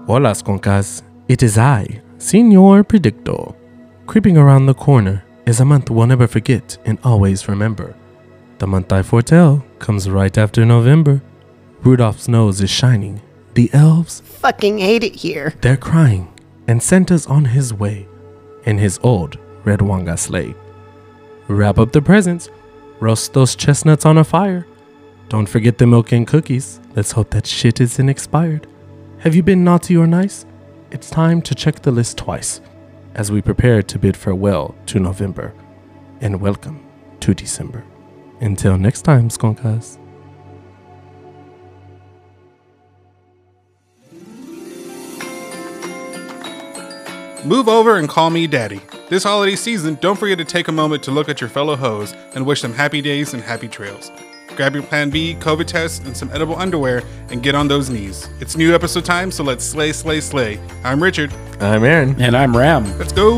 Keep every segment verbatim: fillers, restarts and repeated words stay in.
Hola, Skonkas. It is I, Senor Predictor. Creeping around the corner is a month we'll never forget and always remember. The month I foretell comes right after November. Rudolph's nose is shining. The elves fucking hate it here. They're crying, and Santa's on his way in his old red Wanga sleigh. Wrap up the presents, roast those chestnuts on a fire. Don't forget the milk and cookies. Let's hope that shit isn't expired. Have you been naughty or nice? It's time to check the list twice as we prepare to bid farewell to November and welcome to December. Until next time, Skonkas. Move over and call me daddy. This holiday season, don't forget to take a moment to look at your fellow hoes and wish them happy days and happy trails. Grab your Plan B, COVID test, and some edible underwear and get on those knees. It's new episode time, so let's slay, slay, slay. I'm Richard. I'm Aaron. And I'm Ram. Let's go!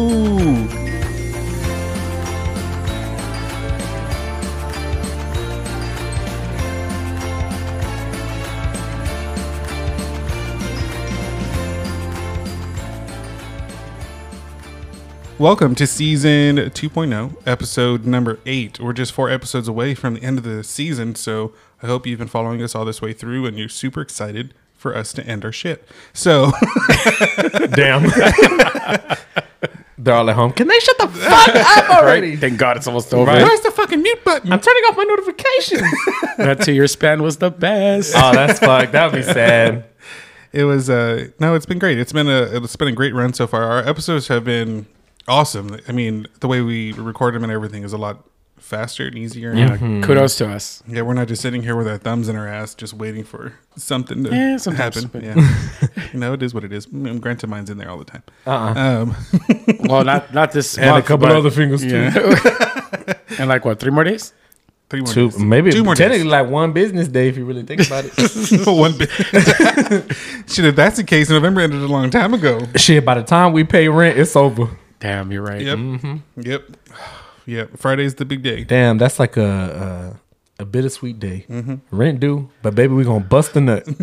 Welcome to season two point oh, episode number eight. We're just four episodes away from the end of the season, so I hope you've been following us all this way through and you're super excited for us to end our shit. So, damn. They're all at home. Can they shut the fuck up already? Right? Thank God it's almost over. Right. Where's the fucking mute button? I'm turning off my notifications. That two-year span was the best. Oh, that's fucked. That would be sad. It was, uh, no, it's been great. It's been a, it's been a great run so far. Our episodes have been awesome. I mean, the way we record them and everything is a lot faster and easier. Yeah, mm-hmm. Kudos to us. Yeah, we're not just sitting here with our thumbs in our ass just waiting for something to yeah, happen. But yeah, you know, it is what it is. Granted, mine's in there all the time. Uh-uh. Um, well, not not this and month, a couple but, other fingers yeah. too. And like what, three more days? Three more Two, days. maybe Two more technically days. like one business day if you really think about it. One bit. Shit, if that's the case, November ended a long time ago. Shit, by the time we pay rent, it's over. Damn, you're right. Yep. Mm-hmm. Yep. Yep. Friday's the big day. Damn, that's like a a, a bittersweet day. Mm-hmm. Rent due, but baby, we gonna bust the nut.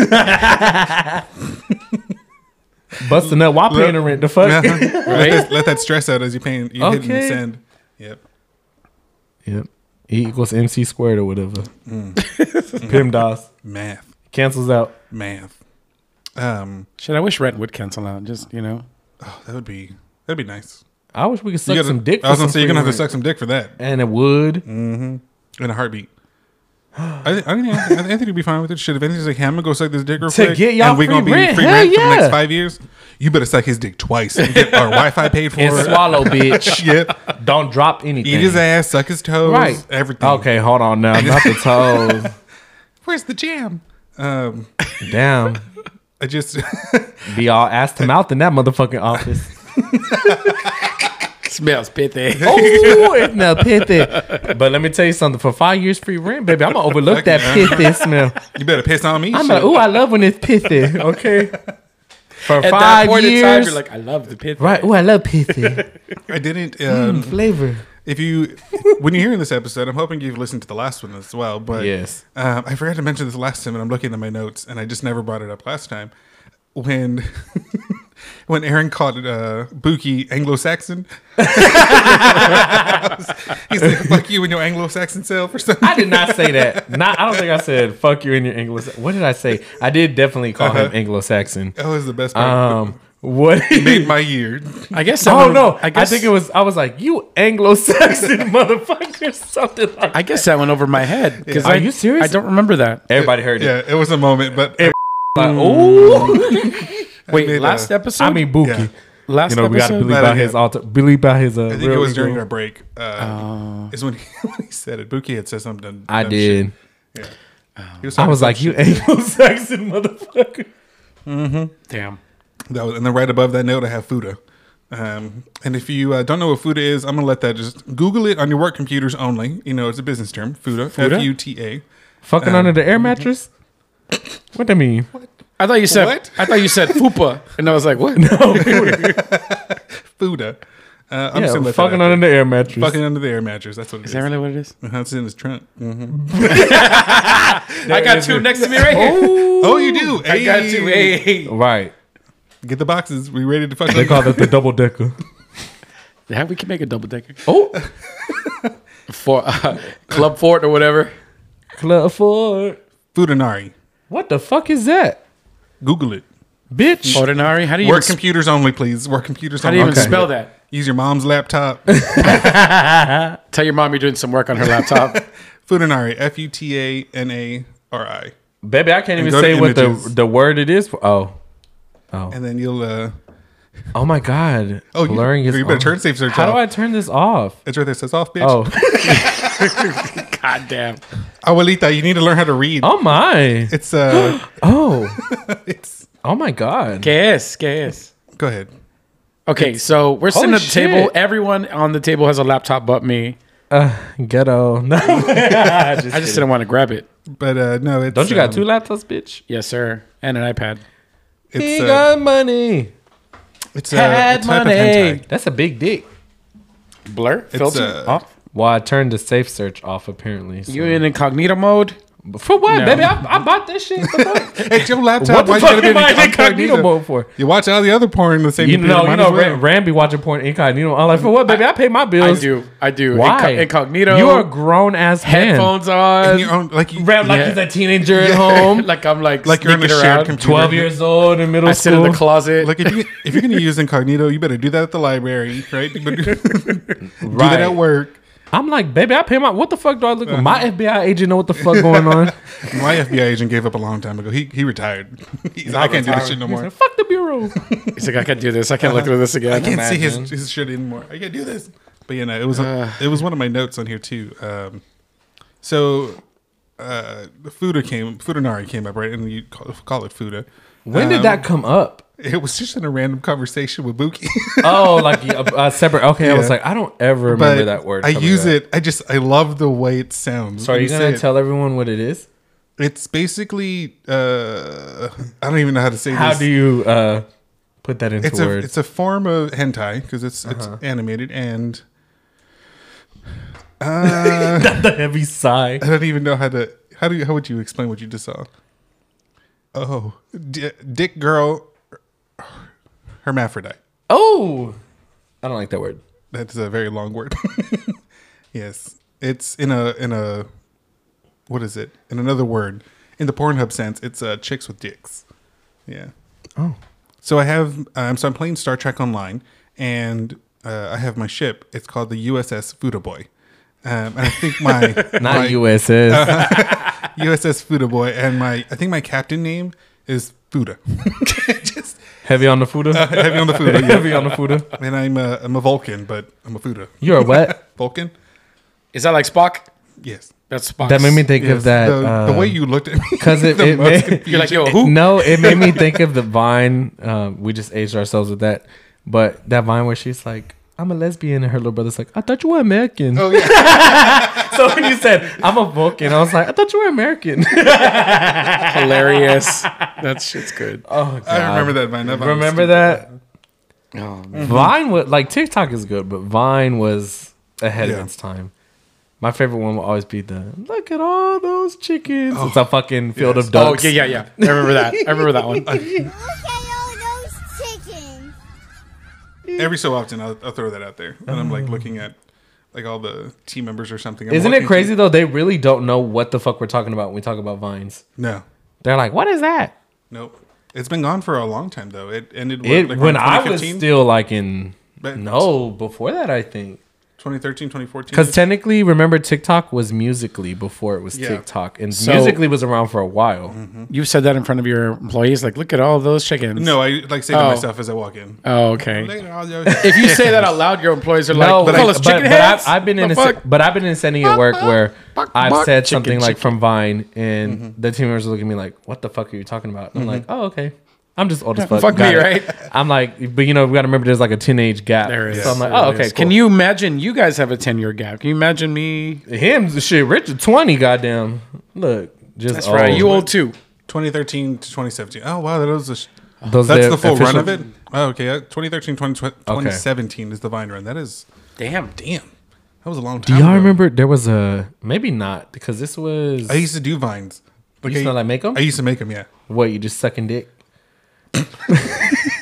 Bust the nut while paying the rent. The fuck, Uh-huh. right? Let that, let that stress out as you paying. You hitting Okay. send. Yep. Yep. E equals M C squared or whatever. Mm. PEMDAS Math. cancels out. Math. Um. Shit, I wish rent would cancel out. Just, you know. Oh, that would be. That'd be nice. I wish we could suck You gotta- some dick. I was for gonna some say you're gonna have free to suck rent. some dick for that. And it would. Mm-hmm. In a heartbeat. I think, I think Anthony would be fine with it. Shit, if Anthony's like, hey, I'm gonna go suck this dick real To quick, get y'all and we're free gonna be rent. free Hell rent for the yeah. next five years, you better suck his dick twice and get our Wi-Fi paid for. And swallow, bitch. Yep. Don't drop anything. Eat his ass, suck his toes, Right. everything. Okay, hold on now. Not the toes. Where's the jam? Um, Damn. I just Be all ass to mouth in that motherfucking office. Smells pithy. Oh, it's not pithy. But let me tell you something. For five years free rent, baby, I'm gonna overlook that pithy smell. you better piss on me. I'm shit. like, ooh, I love when it's pithy. Okay. For At five that point years, in time, you're like, I love the pithy. right? Ooh, I love pithy. I didn't. Mm, Um, flavor. if you, when you're hearing this episode, I'm hoping you've listened to the last one as well. But Yes. um, I forgot to mention this last time, and I'm looking at my notes, and I just never brought it up last time. When when Aaron called uh, Buki Anglo-Saxon, he's like, "Fuck you and your Anglo-Saxon self" or something. I did not say that. Not. I don't think I said "fuck you" in your Anglo. What did I say? I did definitely call him Uh-huh. Anglo-Saxon. That was the best part. Um, what? It made my year. I guess. Oh that no! one- I, I guess. think it was. I was like, "You Anglo-Saxon motherfucker," something like. I guess that went over my head. Because Are I, you serious? I don't remember that. Everybody heard it. Yeah, it was a moment, but Like, ooh. Wait, made last a- episode. I mean, Buki. Yeah. last You know, we got to episode. believe That about again. his alter. Believe about his. Uh, I think real it was ego. during our break. Uh, Uh, is when he, when he said it. Buki had said something. Dumb, I dumb did. Shit. Yeah. He I talking was some like, "You shit. Anglo-Saxon motherfucker." damn. That was, and then right above that note, I have Fuda. Um, and if you uh, don't know what Fuda is, I'm gonna let that just Google it on your work computers only. You know, it's a business term. Fuda, Fuda? F U T A. Fucking Um, under the air mattress. What that mean? I thought you said. What? I thought you said fupa, and I was like, what? Fuda. Uh, I'm Yeah, just gonna let fucking that out under the air mattress. there. Fucking under the air mattress. That's what it is. Is that really what it is? Uh-huh, it's in his trunk. Mm-hmm. I got two next to me right here. Oh, you do. I got two. Hey. Hey. Right. Get the boxes. We ready to fucking. They call it the double decker. Yeah, we can make a double decker. Oh, For uh, Club Fort or whatever. Club Ford. Fudanari. What the fuck is that, Google it. bitch? Ordinary. How do you Work even, computers only, please. Work computers how do only. you even Okay. spell that? Use your mom's laptop. Tell your mom you're doing some work on her laptop. Fudanari. F U T A N A R I. Baby, I can't even go to say what the images. the word it is. For. Oh, And then you'll. uh oh my god. Oh, you, blurring is. you better on. turn safe search How off. do I turn this off? It's right there. It says off, bitch. Oh, God damn. Abuelita, you need to learn how to read. oh my. It's uh, Oh, it's. oh my god. ¿Qué es? ¿Qué es? Go ahead. Okay, so we're sitting Holy at the table. shit. Everyone on the table has a laptop but me. Uh, ghetto. No. I just didn't want to grab it. But uh, no, it's. Don't you got um, two laptops, bitch? Yes, sir. And an iPad. It's, He uh, got money. it's uh, had a type money. of hentai. That's a big dick. Blur? Filter? uh, off? Well, I turned the safe search off apparently. So. You in incognito mode? For what, No. baby? I, I bought this shit. The fuck? It's your laptop. What the Why fuck you gotta am be I in in incognito incognito? mode for? You watch all the other porn in the same. You period, know, you might know, as well. Ram, Ram be watching porn incognito. I'm like, for what, baby? I pay my I bills. do. I do. Why? Inco- incognito. You're a grown ass man. headphones And on. your own, like you, Ram like Yeah. he's a teenager at home. like I'm like, like you're in a sneaking shared around. computer. Twelve years old in middle I sit school. in the closet. Like if you if you're gonna use incognito, you better do that at the library, right? You better do, do Right. that at work. I'm like, baby, I pay my. What the fuck do I look like? My F B I agent know what the fuck going on. My F B I agent gave up a long time ago. He he retired. He's like, I can't do this shit no He more. said, fuck the bureau. He's like, I can't do this. I can't look through this again. I can't see imagine. his, his shit anymore. I can't do this. But you know, it was it was one of my notes on here too. Um, so uh, the Fuda came, Fudanari came up, right? And you call, call it Fuda. When did Um, that come up? It was just in a random conversation with Buki. Oh, like a, a separate. Okay, I was Yeah. like, I don't ever remember But that word. I coming use up. it. I just I love the way it sounds. So are when you say gonna it. tell everyone what it is? It's basically uh, I don't even know how to say How this. do you uh, put that into it's a words? it's a form of hentai because it's Uh-huh. it's animated and uh, the heavy sigh. I don't even know how to how do you, how would you explain what you just saw? Oh, D- dick girl hermaphrodite. Oh, I don't like that word. That's a very long word. Yes, it's in a in a what is it? In another word, in the Pornhub sense, it's uh, chicks with dicks. Yeah. Oh, So I have um, so I'm playing Star Trek Online, and uh, I have my ship. It's called the U S S Fuda Boy, um, and I think my not my U S S. U S S Fuda Boy, and my I think my captain name is Fuda. Just Heavy on the Fuda. heavy on the Fuda. Yeah. Heavy on the Fuda. And I'm a, I'm a Vulcan, but I'm a Fuda. You're a what? Vulcan? Is that like Spock? Yes. That's Spock. That made me think Yes. of that. The, uh, the way you looked at me, because it, the it most made, confusion. You're like, yo, who? no, it made me think of the Vine. Um, we just aged ourselves with that, but that Vine where she's like, "I'm a lesbian," and her little brother's like, "I thought you were American." Oh yeah. So when you said I'm a Vulcan, I was like, "I thought you were American." Hilarious. That shit's good. Oh, God. I remember that Vine. That Vine was Remember stupid. that Oh, man. Vine was like TikTok is good, but Vine was ahead Yeah. of its time. My favorite one will always be the "Look at all those chickens." It's a fucking field Yes. of Oh, ducks. yeah, yeah, yeah. I remember that. I remember that one. Look at all those chickens. Every so often, I'll, I'll throw that out there, and I'm like looking at like all the team members or something. I'm Isn't looking it crazy to- though? They really don't know what the fuck we're talking about when we talk about Vines. No, They're like, "What is that?" nope. It's been gone for a long time though. It ended what, It like when around I was twenty fifteen? still like in But- no before that I think twenty thirteen, twenty fourteen. because technically remember TikTok was Musically before it was Yeah. TikTok and So- Musically was around for a while. You said that in front of your employees. Like, look at all those chickens. No, I like say to Oh. myself as I walk in. Oh, okay. Look at all those If you say that out loud, your employees are like, No, "Look but, at all those but, chicken but heads." I've, I've been in The a, fuck? but I've been in setting at work where Buck, I've buck. said Chicken, something like chicken. from Vine and the team members look at me like, "What the fuck are you talking about?" I'm like, "Oh, okay." I'm just old as fuck. Fuck Got me, it. right? I'm like, but you know, we got to remember there's like a teenage gap. There is. So I'm like, There oh, is. okay. Cool. Can you imagine? You guys have a ten year gap. Can you imagine me? Him, shit, Richard, twenty, goddamn. Look, just That's right. You old too. twenty thirteen to twenty seventeen. Oh wow, that was a sh- Those that's the the full run official- of it. Oh, okay, uh, twenty thirteen, twenty seventeen is the Vine run. That is Damn. damn. That was a long Do time. y'all ago. remember there was a maybe not because this was I used to do vines. You used I, to, like, make 'em? I used to make them. Yeah. what you just sucking dick.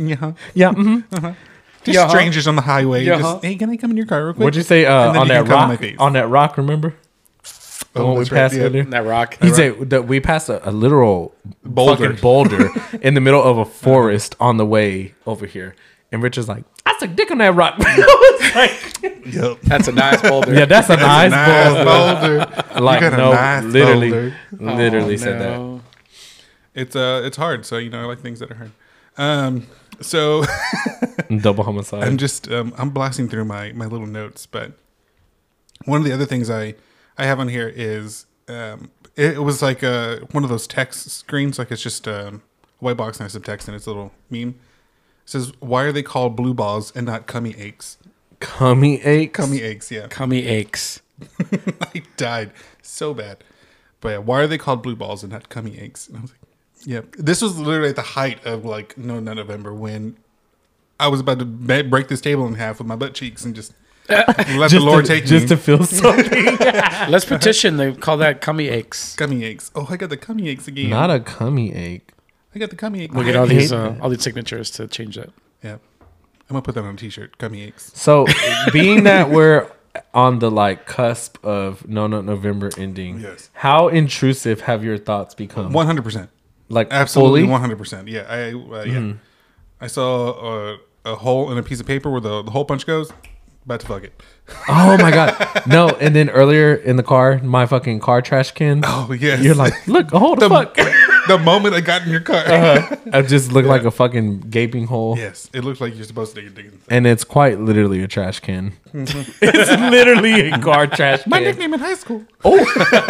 Yeah. Yeah. Mm-hmm. Just Yeah. strangers on the highway. Yeah. Just, hey, can I come in your car real quick? What'd you say uh, And then on you that can come in my rock? face. On that rock, remember? The Oh, one we that's right, passed yeah. earlier. That rock. He said that we passed a, a literal Boulder. fucking boulder in the middle of a forest on the way over here. And Richard's like, I took dick on that rock. I was like, Yep. That's a nice boulder. yeah, that's a nice, Nice boulder. boulder. Like, You got a no, nice literally, boulder. literally Oh, said that. no. It's uh, it's hard. So you know, I like things that are hard. Um, so Double homicide. I'm just um, I'm blasting through my my little notes, but one of the other things I I have on here is um, it, it was like uh one of those text screens, like it's just um, a white box and has some text and it's a little meme. It says, "Why are they called blue balls and not cummy aches?" Cummy ache. Cummy aches, yeah. Cummy aches. I died so bad. But yeah, why are they called blue balls and not cummy aches? And I was like, yeah. This was literally at the height of like No Nut November when I was about to be- break this table in half with my butt cheeks and just let the Lord to, take just me. to feel something. Let's petition. They call that cummy aches. Cummy aches. Oh, I got the cummy aches again. Not a cummy ache. I got the cummy aches. We'll get I all these hate uh, that. all these signatures to change that. Yeah. I'm gonna put that on a t-shirt. Cummy aches. So, being that we're on the like cusp of No Nut November ending, Yes. how intrusive have your thoughts become? One hundred percent. Like Absolutely, fully? one hundred percent. Yeah, I uh, yeah. I saw a, a hole in a piece of paper where the, the hole punch goes. About to fuck it. Oh my god, no! And then earlier in the car, my fucking car trash can. Oh yes. You're like, look, hold the fuck. the moment I got in your car. Uh-huh. I just look like a fucking gaping hole. Yes, it looks like you're supposed to dig it. And it's quite literally a trash can. It's literally a car trash can. My nickname in high school. Oh,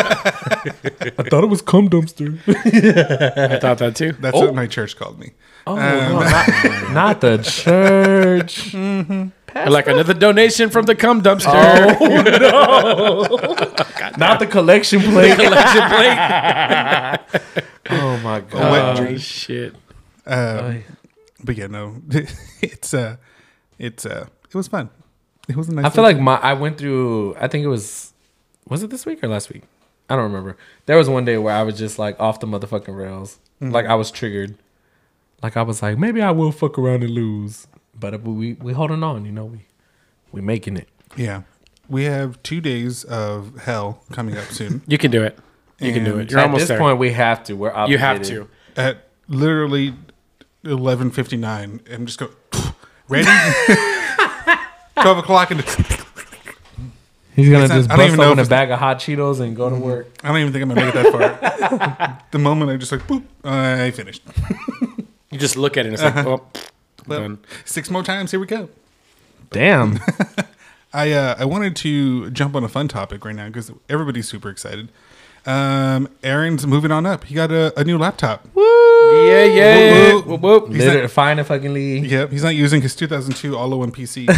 I thought it was cum dumpster. I thought that too. That's what my church called me. Oh, no, not, not the church. Like another donation from the cum dumpster. Oh no! Not the collection plate. Collection plate. Oh my wet god! Oh shit. Um, but yeah, no, it's uh, it's uh, it was fun. It was a nice. I feel little- like my I went through. I think it was. Was it this week or last week? I don't remember. There was one day where I was just like off the motherfucking rails. Like I was triggered. Like I was like, maybe I will fuck around and lose. But we we holding on, you know. We we making it. yeah, we have two days of hell coming up soon. You can do it. You can do And it. You're At almost this there. point, we have to. We're You obligated. have to. At literally eleven fifty nine, I'm just going ready. Twelve o'clock, and He's gonna It's not- just I don't bust even know open if a it's- bag of hot Cheetos and go to work. I don't even think I'm gonna make it that far. The moment I just like, boop, I finished. You just look at it and it's like, oh, Well, done. six more times. Here we go. Damn. I uh, I wanted to jump on a fun topic right now because everybody's super excited. Um, Aaron's moving on up. He got a, a new laptop. Yeah, yeah. Whoop, Whoop, whoop. He's Literally, not- fine and fucking Lee. Yep, he's not using his two thousand two all-in-one P C.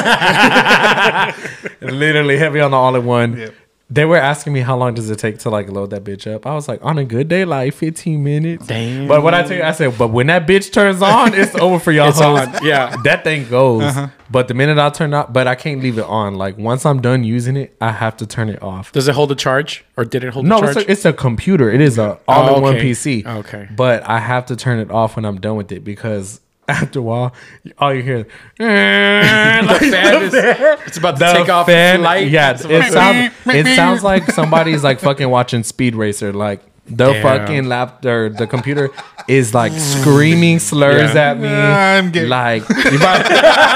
Literally heavy on the all in one. Yep. They were asking me how long does it take to like load that bitch up. I was like, on a good day, like fifteen minutes. Damn. But when I tell you, I said, but when that bitch turns on, it's over for y'all. It's hoes. on, yeah. That thing goes. But the minute I turn out, but I can't leave it on. Like once I'm done using it, I have to turn it off. Does it hold a charge? Or did it hold No, a it's charge? a, it's a computer. It is a all-in-one okay. P C. Okay. But I have to turn it off when I'm done with it because after a while, all you hear, like, the fan is, it's about to the take off fan- its light. Yeah, It's it about to- sounds it sounds like somebody's like fucking watching Speed Racer. Like the Damn. fucking lap or the computer is like screaming slurs Yeah. at me. I'm getting- like, you about-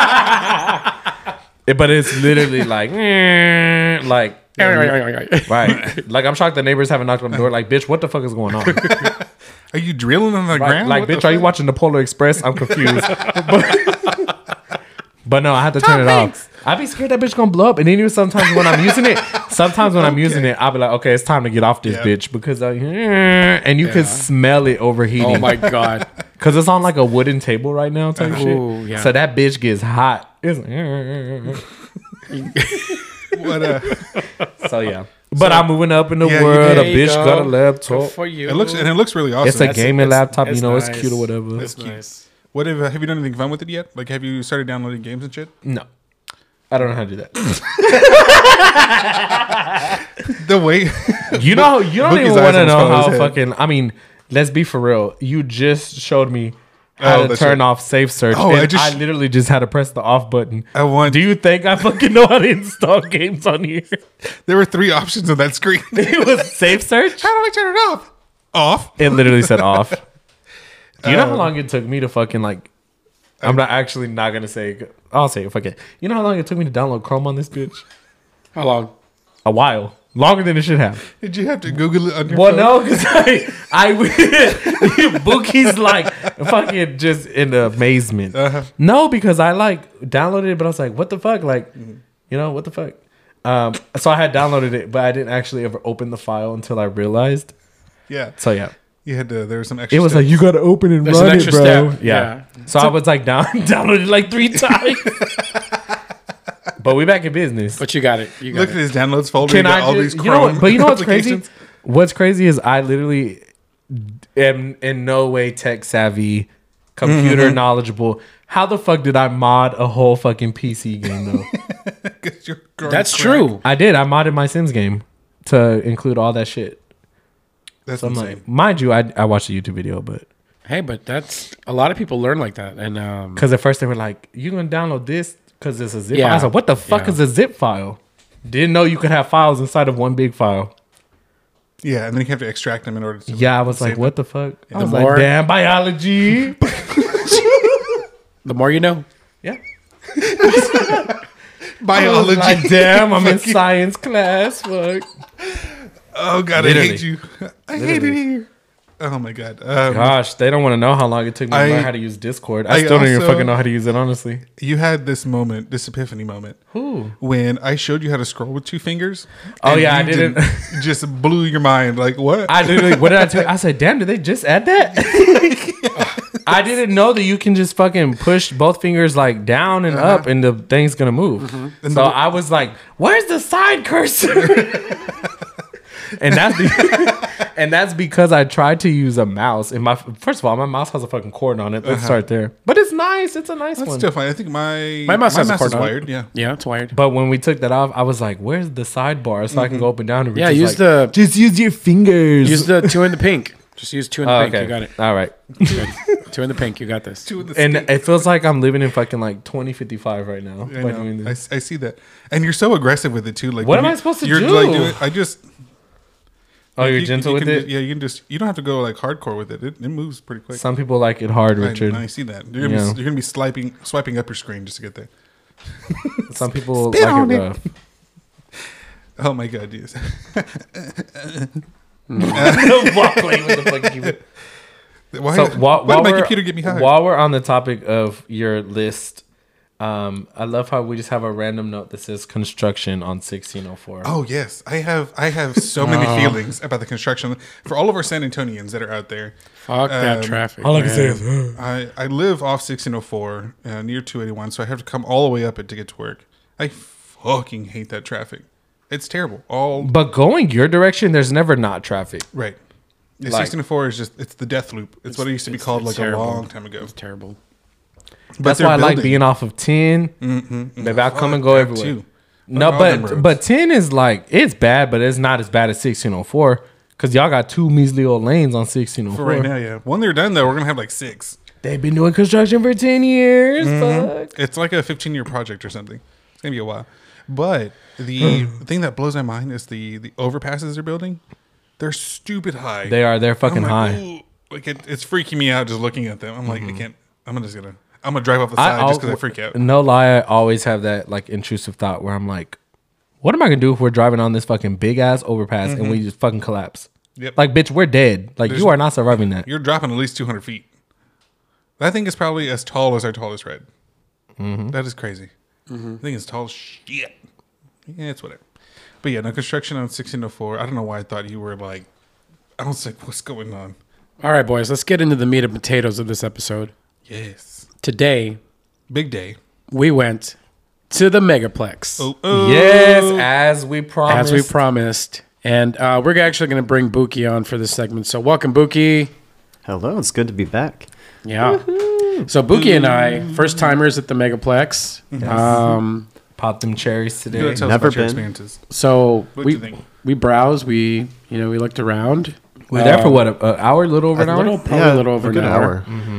but it's literally like, like. Right, like I'm shocked the neighbors haven't knocked on the door. Like, bitch, what the fuck is going on? Are you drilling on the Right, ground? like, What the bitch, are you fuck? watching the Polar Express? I'm confused. but, but no, I have to turn it off. I'd be scared that bitch gonna blow up. And then even sometimes when I'm using it, sometimes when I'm using it, I'll be like, okay, it's time to get off this Yeah. bitch because I, and you Yeah. can smell it overheating. Oh my God. Because it's on like a wooden table right now type Ooh, shit. yeah. So that bitch gets hot. It's What, uh, so yeah. But I'm moving up in the Yeah, you world. did. A There you bitch go. got a Good laptop. for you. it looks and it looks really awesome. It's a That's- gaming that's- laptop. You that's know, it's nice. cute or whatever. That's cute. Nice. What have have you done anything fun with it yet? Like, have you started downloading games and shit? No. I don't know how to do that. The way You know, you don't Bookie's even want to eyes know almost fell how out his head. fucking. I mean, let's be for real. You just showed me how Oh, to that's turn right. off safe search. Oh, and I I, just- literally just had to press the off button. I want. Do you think I fucking know how to install games on here? There were three options on that screen. It was safe search. How do I turn it off? Off. It literally said off. Do you know how Um, long it took me to fucking like? I'm not actually not gonna say. I'll say it. Fuck it. You know how long it took me to download Chrome on this bitch? How long? A while. Longer than it should have. Did you have to Google it on your Well, phone? no, because I, I, Bookie's like fucking just in amazement. Uh-huh. No, because I like downloaded it, but I was like, what the fuck? Like, you know, what the fuck? Um, so I had downloaded it, but I didn't actually ever open the file until I realized. Yeah. So yeah, You had to. There was some extra. it was like, steps. you got to open and There's run an it, extra bro. step. Yeah. Yeah. So I was like down, downloaded like three times. But we back in business. But you got it. You got Look it. at his downloads folder. Can you got I all just, these you know what, Chrome but you know what's crazy? applications. What's crazy is I literally am in no way tech savvy, computer Mm-hmm. knowledgeable. How the fuck did I mod a whole fucking P C game though? 'Cause you're growing That's crack. true. I did. I modded my Sims game to include all that shit. That's So I'm insane. like, mind you, I I watched a YouTube video, but Hey, but that's a lot of people learn like that, and um, because at first they were like, "You gonna download this because it's a zip?" Yeah. file. I was like, "What the fuck Yeah. is a zip file?" Didn't know you could have files inside of one big file. Yeah, and then you have to extract them in order to. Yeah, I was like, save "What the fuck?" I was more- like, "Damn, biology." the more you know. Yeah. them. Biology. Like, damn, I'm in science class. Fuck. Oh god, Literally. I hate you. I hate it here. Oh my god. Um, Gosh, they don't want to know how long it took me to I- learn how to use Discord. I, I still don't even also- fucking know how to use it, honestly. You had this moment, this epiphany moment, Who? when I showed you how to scroll with two fingers. Oh, and yeah, I you didn't- did- just blew your mind. Like what? I literally, what did I tell you? I said, damn, did they just add that? I didn't know that you can just fucking push both fingers like down and up and the thing's gonna move. So I was like, where's the side cursor? And that's be- and that's because I tried to use a mouse. And my first of all, my mouse has a fucking cord on it. Let's start there. But it's nice. It's a nice That's one. still fine. I think my My mouse has a is cord on it. wired. Yeah. Yeah, it's wired. But when we took that off, I was like, "Where's the sidebar so I can go up and down?" And we're Yeah, just use like, the just use your fingers. use the two in the pink. Just use two in the Oh, pink. okay, You got it. All right. Good. Two in the pink. You got this. Two in the And skin. it feels like I'm living in fucking like twenty fifty-five right now I by know. doing I, this. I see that, and you're so aggressive with it too. Like, What when am I you- supposed to you're do? Like, doing, I just. Oh, you're you- gentle you with can it. ju- yeah, you can just. You don't have to go like hardcore with it. It, it moves pretty quick. Some people like it hard, I, Richard. I see that. You're gonna, Yeah. be, you're gonna be swiping swiping up your screen just to get there. Some people Spit like on it it. rough. Oh my god, yes. While playing with the fucking keyboard. Why, So while, why while did my we're, computer get me high? while we're on the topic of your list, um, I love how we just have a random note that says construction on sixteen oh four. Oh yes, I have I have so many Oh. feelings about the construction for all of our San Antonians that are out there. Fuck that Um, traffic. All I can man. say is, I, I live off sixteen oh four uh, near two eighty-one, so I have to come all the way up it to get to work. I fucking hate that traffic. It's terrible. All but going your direction, there's never not traffic. right. Yeah, Like- sixteen oh four is just it's the death loop. It's, what it used to be It's- called it's like terrible. a long time ago. It's terrible. But That's they're why I like building. being off of ten. Mm-hmm. Maybe I'll come and go that everywhere. too. No, Fuck all them but roads. but ten is like it's bad, but it's not as bad as sixteen oh four because y'all got two measly old lanes on sixteen oh For four. right now, yeah. When they're done though, we're gonna have like six. They've been doing construction for ten years. Mm-hmm. Fuck. It's like a fifteen year project or something. It's gonna be a while. But the thing that blows my mind is the the overpasses they're building. They're stupid high. They are. They're fucking I'm high. like, ooh, like it, it's freaking me out just looking at them. I'm like, I can't. I'm just gonna. I'm gonna drive off the side just because I freak out. No lie, I always have that like intrusive thought where I'm like, what am I gonna do if we're driving on this fucking big ass overpass and we just fucking collapse? Yep. Like, bitch, we're dead. Like, There's- you are not surviving that. You're dropping at least two hundred feet. That thing is probably as tall as our tallest red. Mm-hmm. That is crazy. I think it's tall as shit. Yeah, it's whatever. But yeah, no construction on sixteen oh four. I don't know why I thought you were like. I was like, what's going on? All right, boys. Let's get into the meat and potatoes of this episode. Yes. Today, Big day. we went to the Megaplex. Oh, oh. Yes, as we promised. As we promised. And uh, we're actually going to bring Buki on for this segment. So welcome, Buki. Hello, it's good to be back. Yeah. So Buki and I, first timers at the Megaplex. Um, Pop them cherries You today. gotta tell us Never about your been. experiences. so What'd we you think? we browsed. We you know we looked around. We were there for Um, what, an hour, a little over an a hour? little, probably yeah, a little over a good an hour. hour.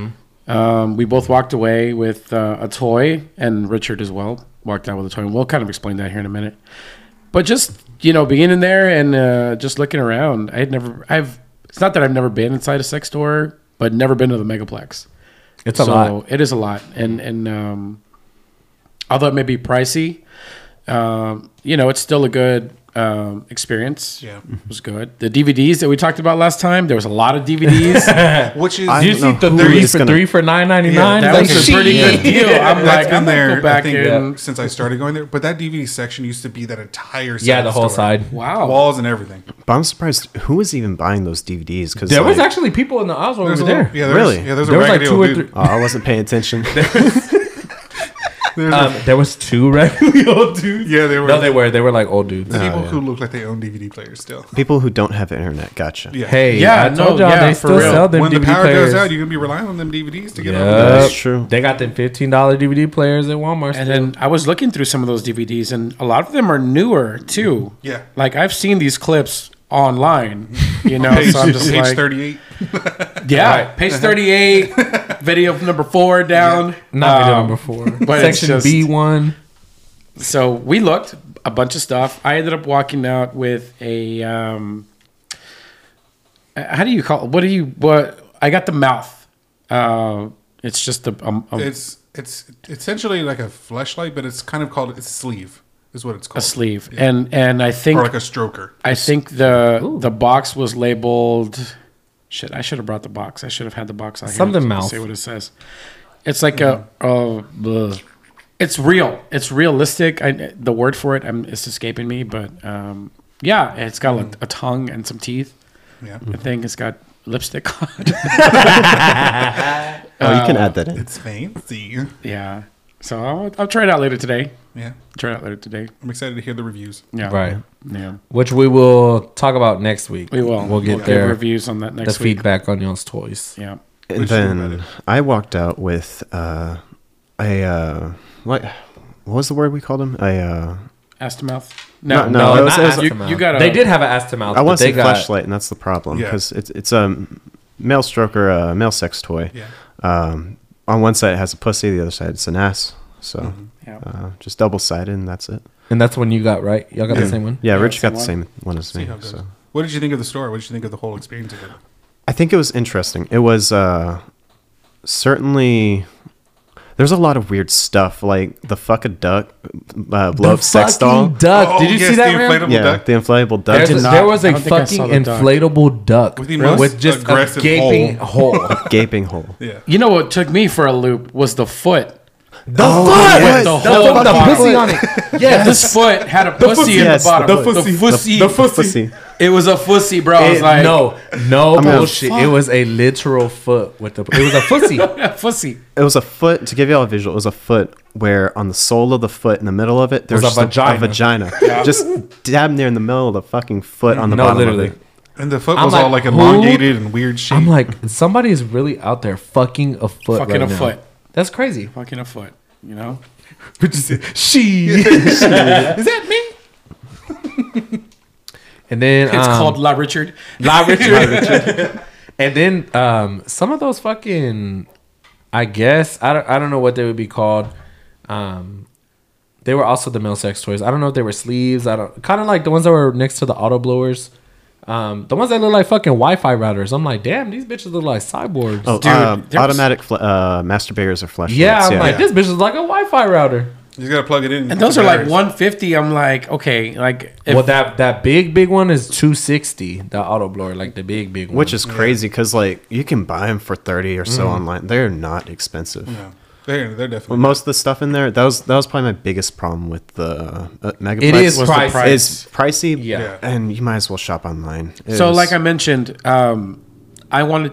Um, we both walked away with uh, a toy, and Richard as well walked out with a toy. And we'll kind of explain that here in a minute. But just, you know, being in there and uh, just looking around, I had never, I've, it's not that I've never been inside a sex store, but never been to the Megaplex. It's a so lot. It is a lot. And, and um, although it may be pricey, um, you know, it's still a good um, experience. Yeah. It was good. The D V Ds that we talked about last time, there was a lot of D V Ds. Which is I Did you don't see know the who three is for gonna- three for nine ninety nine? Yeah, that was a pretty good deal. I'm that's like, been I'm there. going to go back I think, and... since I started going there. But that D V D section used to be that entire side Yeah, of the whole store. side. Wow. Walls and everything. But I'm surprised who was even buying those D V Ds because There was actually people in the aisles when we There's were a there. little, yeah, there's, Really? Yeah, there's a There was like raggedy two old or dude. three. Oh, I wasn't paying attention. There's Um, there was two regularly old dudes. Yeah, they were. No, they were. They were like old dudes. people Oh, yeah. who look like they own D V D players still. People who don't have internet. Gotcha. Yeah. Hey, Yeah, I told no, y'all yeah, they for still real. sell them When D V D the power players. goes out, you're gonna be relying on them D V Ds to get Yep. over That's true. They got them fifteen dollar D V D players at Walmart. And then I was looking through some of those D V Ds, and a lot of them are newer too. Yeah. Like I've seen these clips online, you know. Page, so I'm just page like, thirty-eight. yeah, Right. page thirty-eight, video number four down. Not video Um, number four. but it's Section just- B one. So we looked a bunch of stuff. I ended up walking out with a um, how do you call it? What do you what? I got the mouth. Uh, it's just a, um, a, It's it's essentially like a fleshlight, but it's kind of called it's a sleeve, is what it's a called. sleeve, and and I think Or like a stroker. I think the the box was labeled. Shit, I should have brought the box. I should have had the box on here Something to mouth. say what it says. It's like a. Uh, bleh. It's real. It's realistic. I, the word for it um, is escaping me, but um, yeah, it's got a, a tongue and some teeth. Yeah. I think it's got lipstick on. Oh, you can add that in. It's fancy. Yeah. So I'll, I'll try it out later today. Yeah. Try it out later today. I'm excited to hear the reviews. Yeah. Right. Yeah. Which we will talk about next week. We will. We'll get give there. reviews on that The next week. feedback on y'all's toys. Yeah. And Which one about then it? I walked out with uh, a uh, what? What was the word we called him? A uh, Ass to mouth. No, No, no, No, it was- not it was- ass you- to mouth. you got a- They did have an ass to mouth. I but want to they say got flashlight, and that's the problem Yeah. because it's it's a male stroker, a male sex toy. Yeah. Um, on one side it has a pussy, the other side it's an ass. So Mm-hmm. Yeah. uh, just double sided, and that's it. And that's when you got right. Y'all got Yeah. the same one. Yeah, Yeah, Rich got the same same one as See me. how it goes. So What did you think of the store? What did you think of the whole experience of it? I think it was interesting. It was uh, certainly. There's a lot of weird stuff, like the fuck a duck, uh, blow up sex doll. duck. Oh, did you yes, see that, the Ram? inflatable Yeah, duck? the inflatable duck. There's did a- not- there was I a don't think I saw fucking the duck. inflatable duck With the with, most just a aggressive gaping hole. Gaping hole. Yeah. You know what took me for a loop was the foot. The Oh, foot, yes, the, the foot with the fucking pussy foot. on it. Yeah, this foot had a pussy pussy, in yes, the bottom. the The pussy. pussy. The The pussy. It was a pussy, bro. I was It- like, no, no I mean, bullshit. It was a literal foot with the. It was a pussy. yeah, pussy. It was a foot. To give you all a visual, it was a foot where on the sole of the foot, in the middle of it, there Was was, a just a, a vagina. vagina, just damn near in the middle of the fucking foot on the No, bottom literally. of it. And the foot I'm was like, all like who? elongated and weird shape. I'm like, somebody is really out there fucking a foot. Fucking right a now. foot. That's crazy. Fucking a foot. You know? But you said, she. Is that me? And then It's um, called La Richard. La Richard. And then um, some of those fucking, I guess I don't I don't know what they would be called. Um, they were also the male sex toys. I don't know if they were sleeves. I don't kind of like the ones that were next to the auto blowers. Um, the ones that look like fucking Wi-Fi routers. I'm like, damn, these bitches look like cyborgs. Oh, Dude, um, there was- automatic fl- uh, masturbators or flashlights. yeah, I'm like, Yeah. this bitch is like a Wi-Fi router. you just gotta plug it in. And those are like Batteries. one fifty. I'm like, okay, like if, Well, that that big big one is two sixty. The auto blower, like the big big one. Which is crazy because like you can buy them for thirty or Mm-hmm. so online. They're not expensive. No, they're they're definitely. Well, most of the stuff in there, that was that was probably my biggest problem with the uh, Megaplex. It is was the pricey. price. It's pricey, Yeah. Yeah. and you might as well shop online. It so was- like I mentioned, um, I wanted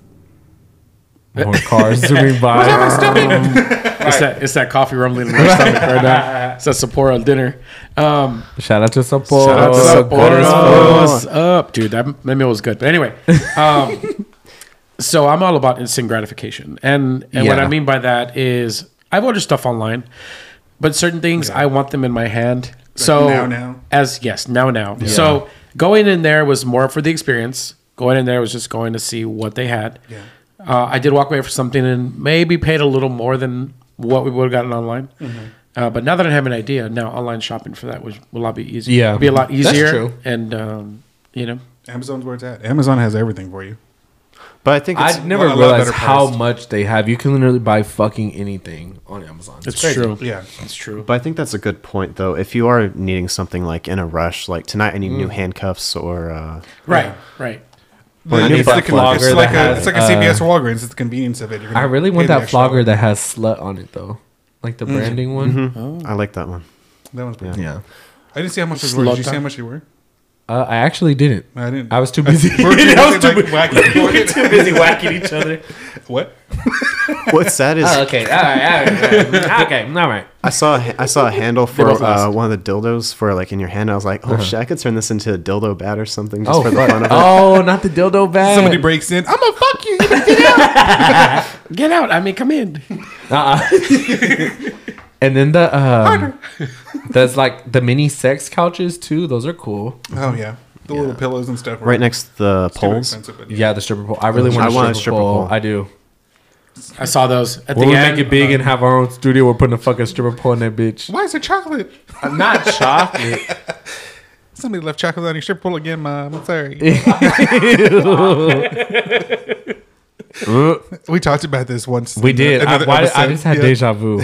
More cars zooming by. it's that it's that coffee rumbling in my stomach right now. It's that Sapporo dinner. Um, Shout out to Sapporo. Shout out to Sapporo. Sapporo. What's up, dude? That, that meal was good. But anyway, um, so I'm all about instant gratification, and and what Yeah. I mean by that is I've ordered stuff online, but certain things I want them in my hand. So now, now? as yes, now now. So going in there was more for the experience. Going in there was just going to see what they had. Yeah. Uh, I did walk away for something and maybe paid a little more than what we would have gotten online. Mm-hmm. Uh, but now that I have an idea, now online shopping for that was, will a lot be easier. Yeah. It'll be a lot That's easier. true. And, um, you know. Amazon's where it's at. Amazon has everything for you. But I think it's I never a lot realized better how priced. much they have. You can literally buy fucking anything on Amazon. It's crazy. true. Yeah. It's true. But I think that's a good point, though. If you are needing something like in a rush, like tonight I need new handcuffs or uh, Right, right. The- I need it's, that the, flogger it's like that a has, it's like a C V S or Walgreens. It's the convenience of it. You're I gonna really pay want the that extra flogger dollar. that has slut on it though, like the branding one. I like that one. That one's pretty. Yeah, I didn't see how much it was worth. Did you see Slota. how much they were? uh, I actually didn't. I didn't. I was too busy. We're too I was busy, too like, bu- whacking. we were too busy whacking each other. What? What's sad is Oh, okay, all right, all right, okay, all right. I saw a, ha- I saw a handle for both uh, last. one of the dildos for like in your hand. I was like, oh shit, I could turn this into a dildo bat or something just Oh, for the fuck. fun of it. Oh, not the dildo bag. Somebody breaks in. I'm gonna fuck you. You better get out. Get out. I mean, come in. And then the um, there's like the mini sex couches too. Those are cool. Oh yeah, the little pillows and stuff. Right next to the It's too poles. expensive, but Yeah, the stripper pole. I really want I a want stripper, a stripper pole. pole. I do. I saw those at When the we end. make it big and have our own studio, we're putting a fucking stripper pole in that bitch. Why is it chocolate? Not chocolate. Somebody left chocolate on your strip pole again, Mom. I'm sorry. We talked about this once. We in did. I, another why, I episode. just had Yeah. deja vu.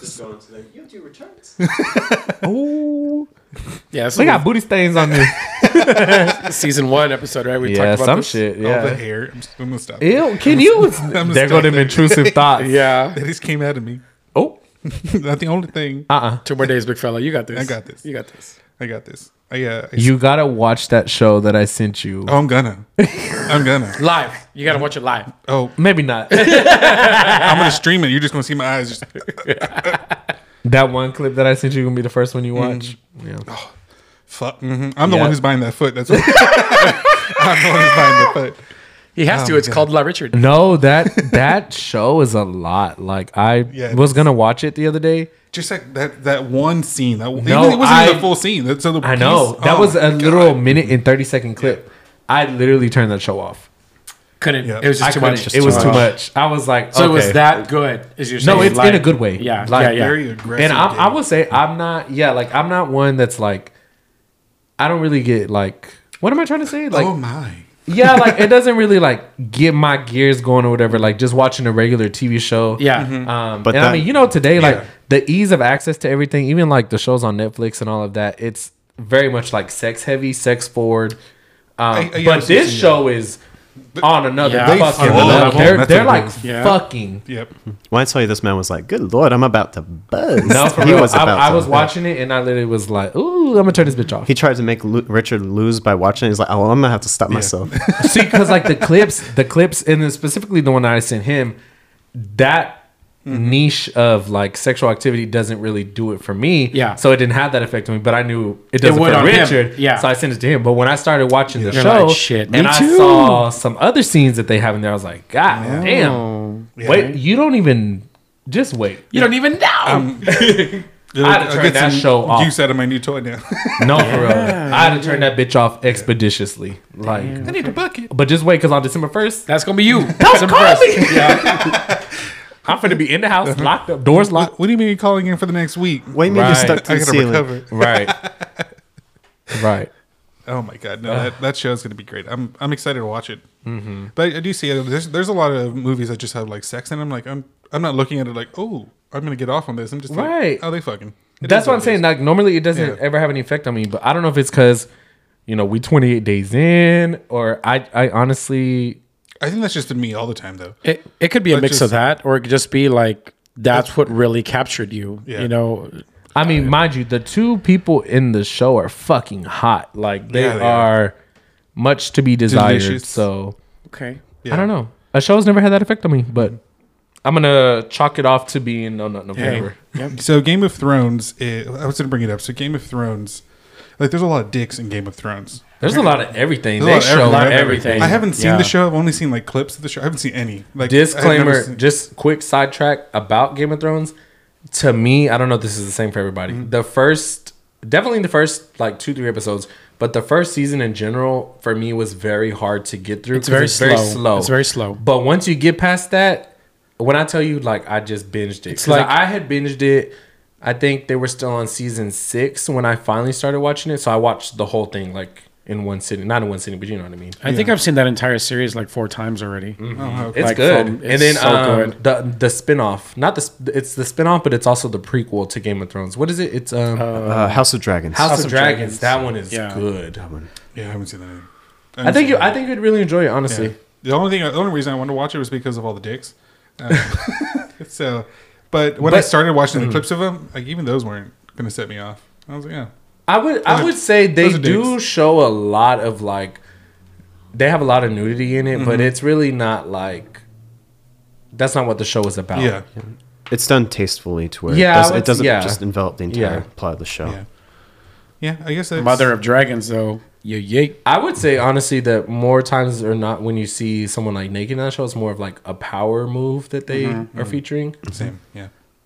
Yeah, that's We got booty stains on this. the season one episode, right? We Yeah, talked about some this. shit. All the Yeah. hair. I'm, just, I'm gonna stop. Ew, can you? gonna There go stop them there. intrusive thoughts. Yeah. That just came out of me. Oh. Not the only thing. Uh-uh. Two more days, big fella. You got this. I got this. You got this. I got this. I, uh, I, You gotta watch that show that I sent you. oh, I'm gonna. I'm gonna. Live. You got to watch it live. Oh, Maybe not. I'm gonna stream it. You're just gonna see my eyes. Just, That one clip that I sent you gonna be the first one you watch. Yeah. fuck. hmm I'm the Yeah. one who's buying that foot. That's what. I'm the one who's buying the foot. He has Oh to. my It's God. called La Richard. No, that that show is a lot. Like I Yeah, it was is. gonna watch it the other day. Just like that that one scene. That No, even, it wasn't I- even a full scene. That's a little I know piece. that Oh was a my literal God. minute and thirty second clip. I literally turned that show off. Couldn't. Yeah. It was just I too couldn't. much. It was too much. I was like, So okay. it was that good, as you're saying. No, it's like- in a good way. Yeah. Like, yeah, yeah. Very aggressive. And I, I game. would say I'm not. Yeah, like I'm not one that's like. I don't really get like. What am I trying to say? Like, oh my. yeah, like it doesn't really like get my gears going or whatever. Like just watching a regular T V show. Yeah. Um, But and I that- mean, you know, today like Yeah. the ease of access to everything, even like the shows on Netflix and all of that, it's very much like sex heavy, sex forward. Um, I- I but honestly this see show is on another Yeah. fucking They- level. Oh, They're that's they're what it like is. Yeah. fucking. Yep. When I tell you this man was like, good lord, I'm about to buzz. No, for he real. was I, about I to. was watching it and I literally was like, "Ooh, I'm gonna turn this bitch off." He tried to make Lu- Richard lose by watching it. He's like, oh, I'm gonna have to stop myself. See, because like the clips, the clips, and then specifically the one that I sent him, that niche of like sexual activity doesn't really do it for me. Yeah. So it didn't have that effect on me, but I knew it does It it, would for on him. Richard. Yeah. So I sent it to him. But when I started watching the You're show, like, shit, me and I too. saw some other scenes that they have in there, I was like, God damn. Yeah. Wait, you don't even. Just wait. You don't even know. I had to turn that show off. Use out of my new toy now. No, for real. I had to turn that bitch off expeditiously. Like, I need a bucket. but just wait, because on December first, That's going to be you. don't call me. I'm finna be in the house, locked up, doors locked. What do you mean you're calling in for the next week? What do you mean Right. you're stuck to I the gotta ceiling? recover. Right. Right. Oh my god, no, that, that show's gonna be great. I'm I'm excited to watch it. Mm-hmm. But I do see it. There's there's a lot of movies that just have like sex in them. Like I'm I'm not looking at it like, oh, I'm gonna get off on this. I'm just Right. like, oh, they fucking. It That's is what I'm it saying. is. Like normally it doesn't Yeah. ever have any effect on me, but I don't know if it's because, you know, we twenty-eight days in, or I I honestly I think that's just been me all the time though. It, it could be a But mix just- of that, or it could just be like, that's what really captured you. Yeah. You know, I mean, mind you, the two people in the show are fucking hot. Like they, Yeah, they are, are. much to be desired. Delicious. So okay. Yeah. I don't know. A show's never had that effect on me, but I'm gonna chalk it off to being no, not November. So Game of Thrones, is, I was gonna bring it up. So Game of Thrones, like there's a lot of dicks in Game of Thrones. There's a lot of everything. There's They a lot of show everything. everything. everything. I haven't seen Yeah. the show. I've only seen like clips of the show. I haven't seen any. Like I have never Disclaimer, seen- just quick sidetrack about Game of Thrones. To me, I don't know if this is the same for everybody. Mm-hmm. The first, definitely the first like two, three episodes But the first season in general for me was very hard to get through. It's 'cause very, it's slow. very slow. It's very slow. But once you get past that, when I tell you, like, I just binged it. It's It's like- like I had binged it. I think they were still on season six when I finally started watching it. So I watched the whole thing like in one sitting, not in one sitting, but you know what I mean. I think I've seen that entire series like four times already. Oh, okay. It's Like, good. from- and it's then so um, good. the the spinoff, not the sp- it's the spinoff, but it's also the prequel to Game of Thrones. What is it? It's um Uh, House of Dragons. House, House of, of Dragons. Dragons. That one is Yeah. good. Yeah, I haven't seen that. Either. I haven't think seen you. that. I think you'd really enjoy it. Honestly, Yeah. The only thing, the only reason I wanted to watch it was because of all the dicks. Uh, so, but when I But- started watching the clips of them, like even those weren't going to set me off. I was like, yeah, I would. I Those are- would say they those are do dicks. show a lot of like. They have a lot of nudity in it, Mm-hmm. but it's really not like. That's not what the show is about. yeah, It's done tastefully to where Yeah, it, does, I would- it doesn't yeah. just envelop the entire Yeah. plot of the show. yeah, yeah. I guess that's Mother of Dragons, though. Yeah, yeah. I would say honestly that more times or not, when you see someone like naked in that show, it's more of like a power move that they Mm-hmm. are featuring. same. Yeah,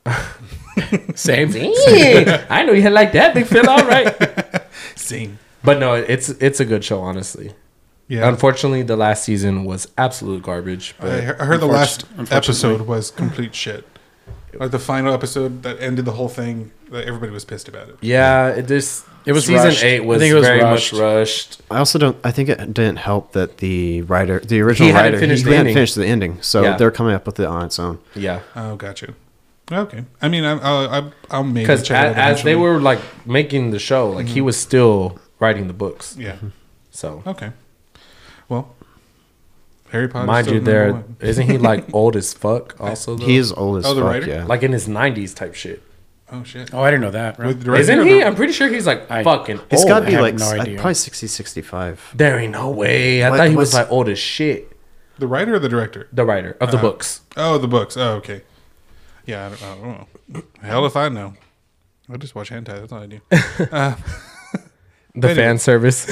Same. Yeah, I know you had like that big fella, all right? same. But no, it's it's a good show, honestly. Yeah, Unfortunately, the last season was absolute garbage. I, But he- I heard the last unfortunately. episode was complete shit. Like the final episode that ended the whole thing, like, everybody was pissed about it. yeah, it just It was season rushed. eight I was, think it was very rushed. much rushed. I also don't. I think it didn't help that the writer, the original hadn't writer, finished he the hadn't ending. finished the ending, so Yeah. they're coming up with it on its own. Yeah, Oh, got you. Okay. I mean, I, I'll, I'll, I'll maybe because check it out as they eventually. were like making the show, like he was still writing the books. Yeah. So Okay. Well, Harry Potter. mind you, there isn't he like old as fuck? Also, though? He is old as Oh, the fuck. writer? Yeah. like in his nineties type shit. Oh shit. Oh, I didn't know that. Right? With the director Isn't or he? the- I'm pretty sure he's like I- fucking He's old. got to be I have like no s- idea. probably sixty, sixty-five. There ain't no way. I What- thought he was what's- like old as shit. The writer or the director? The writer of the Uh, books. Oh, the books. Oh, okay. Yeah, I don't, I don't know. Hell if I know. I just watch hentai. That's all I do. Uh, The anyway. fan service.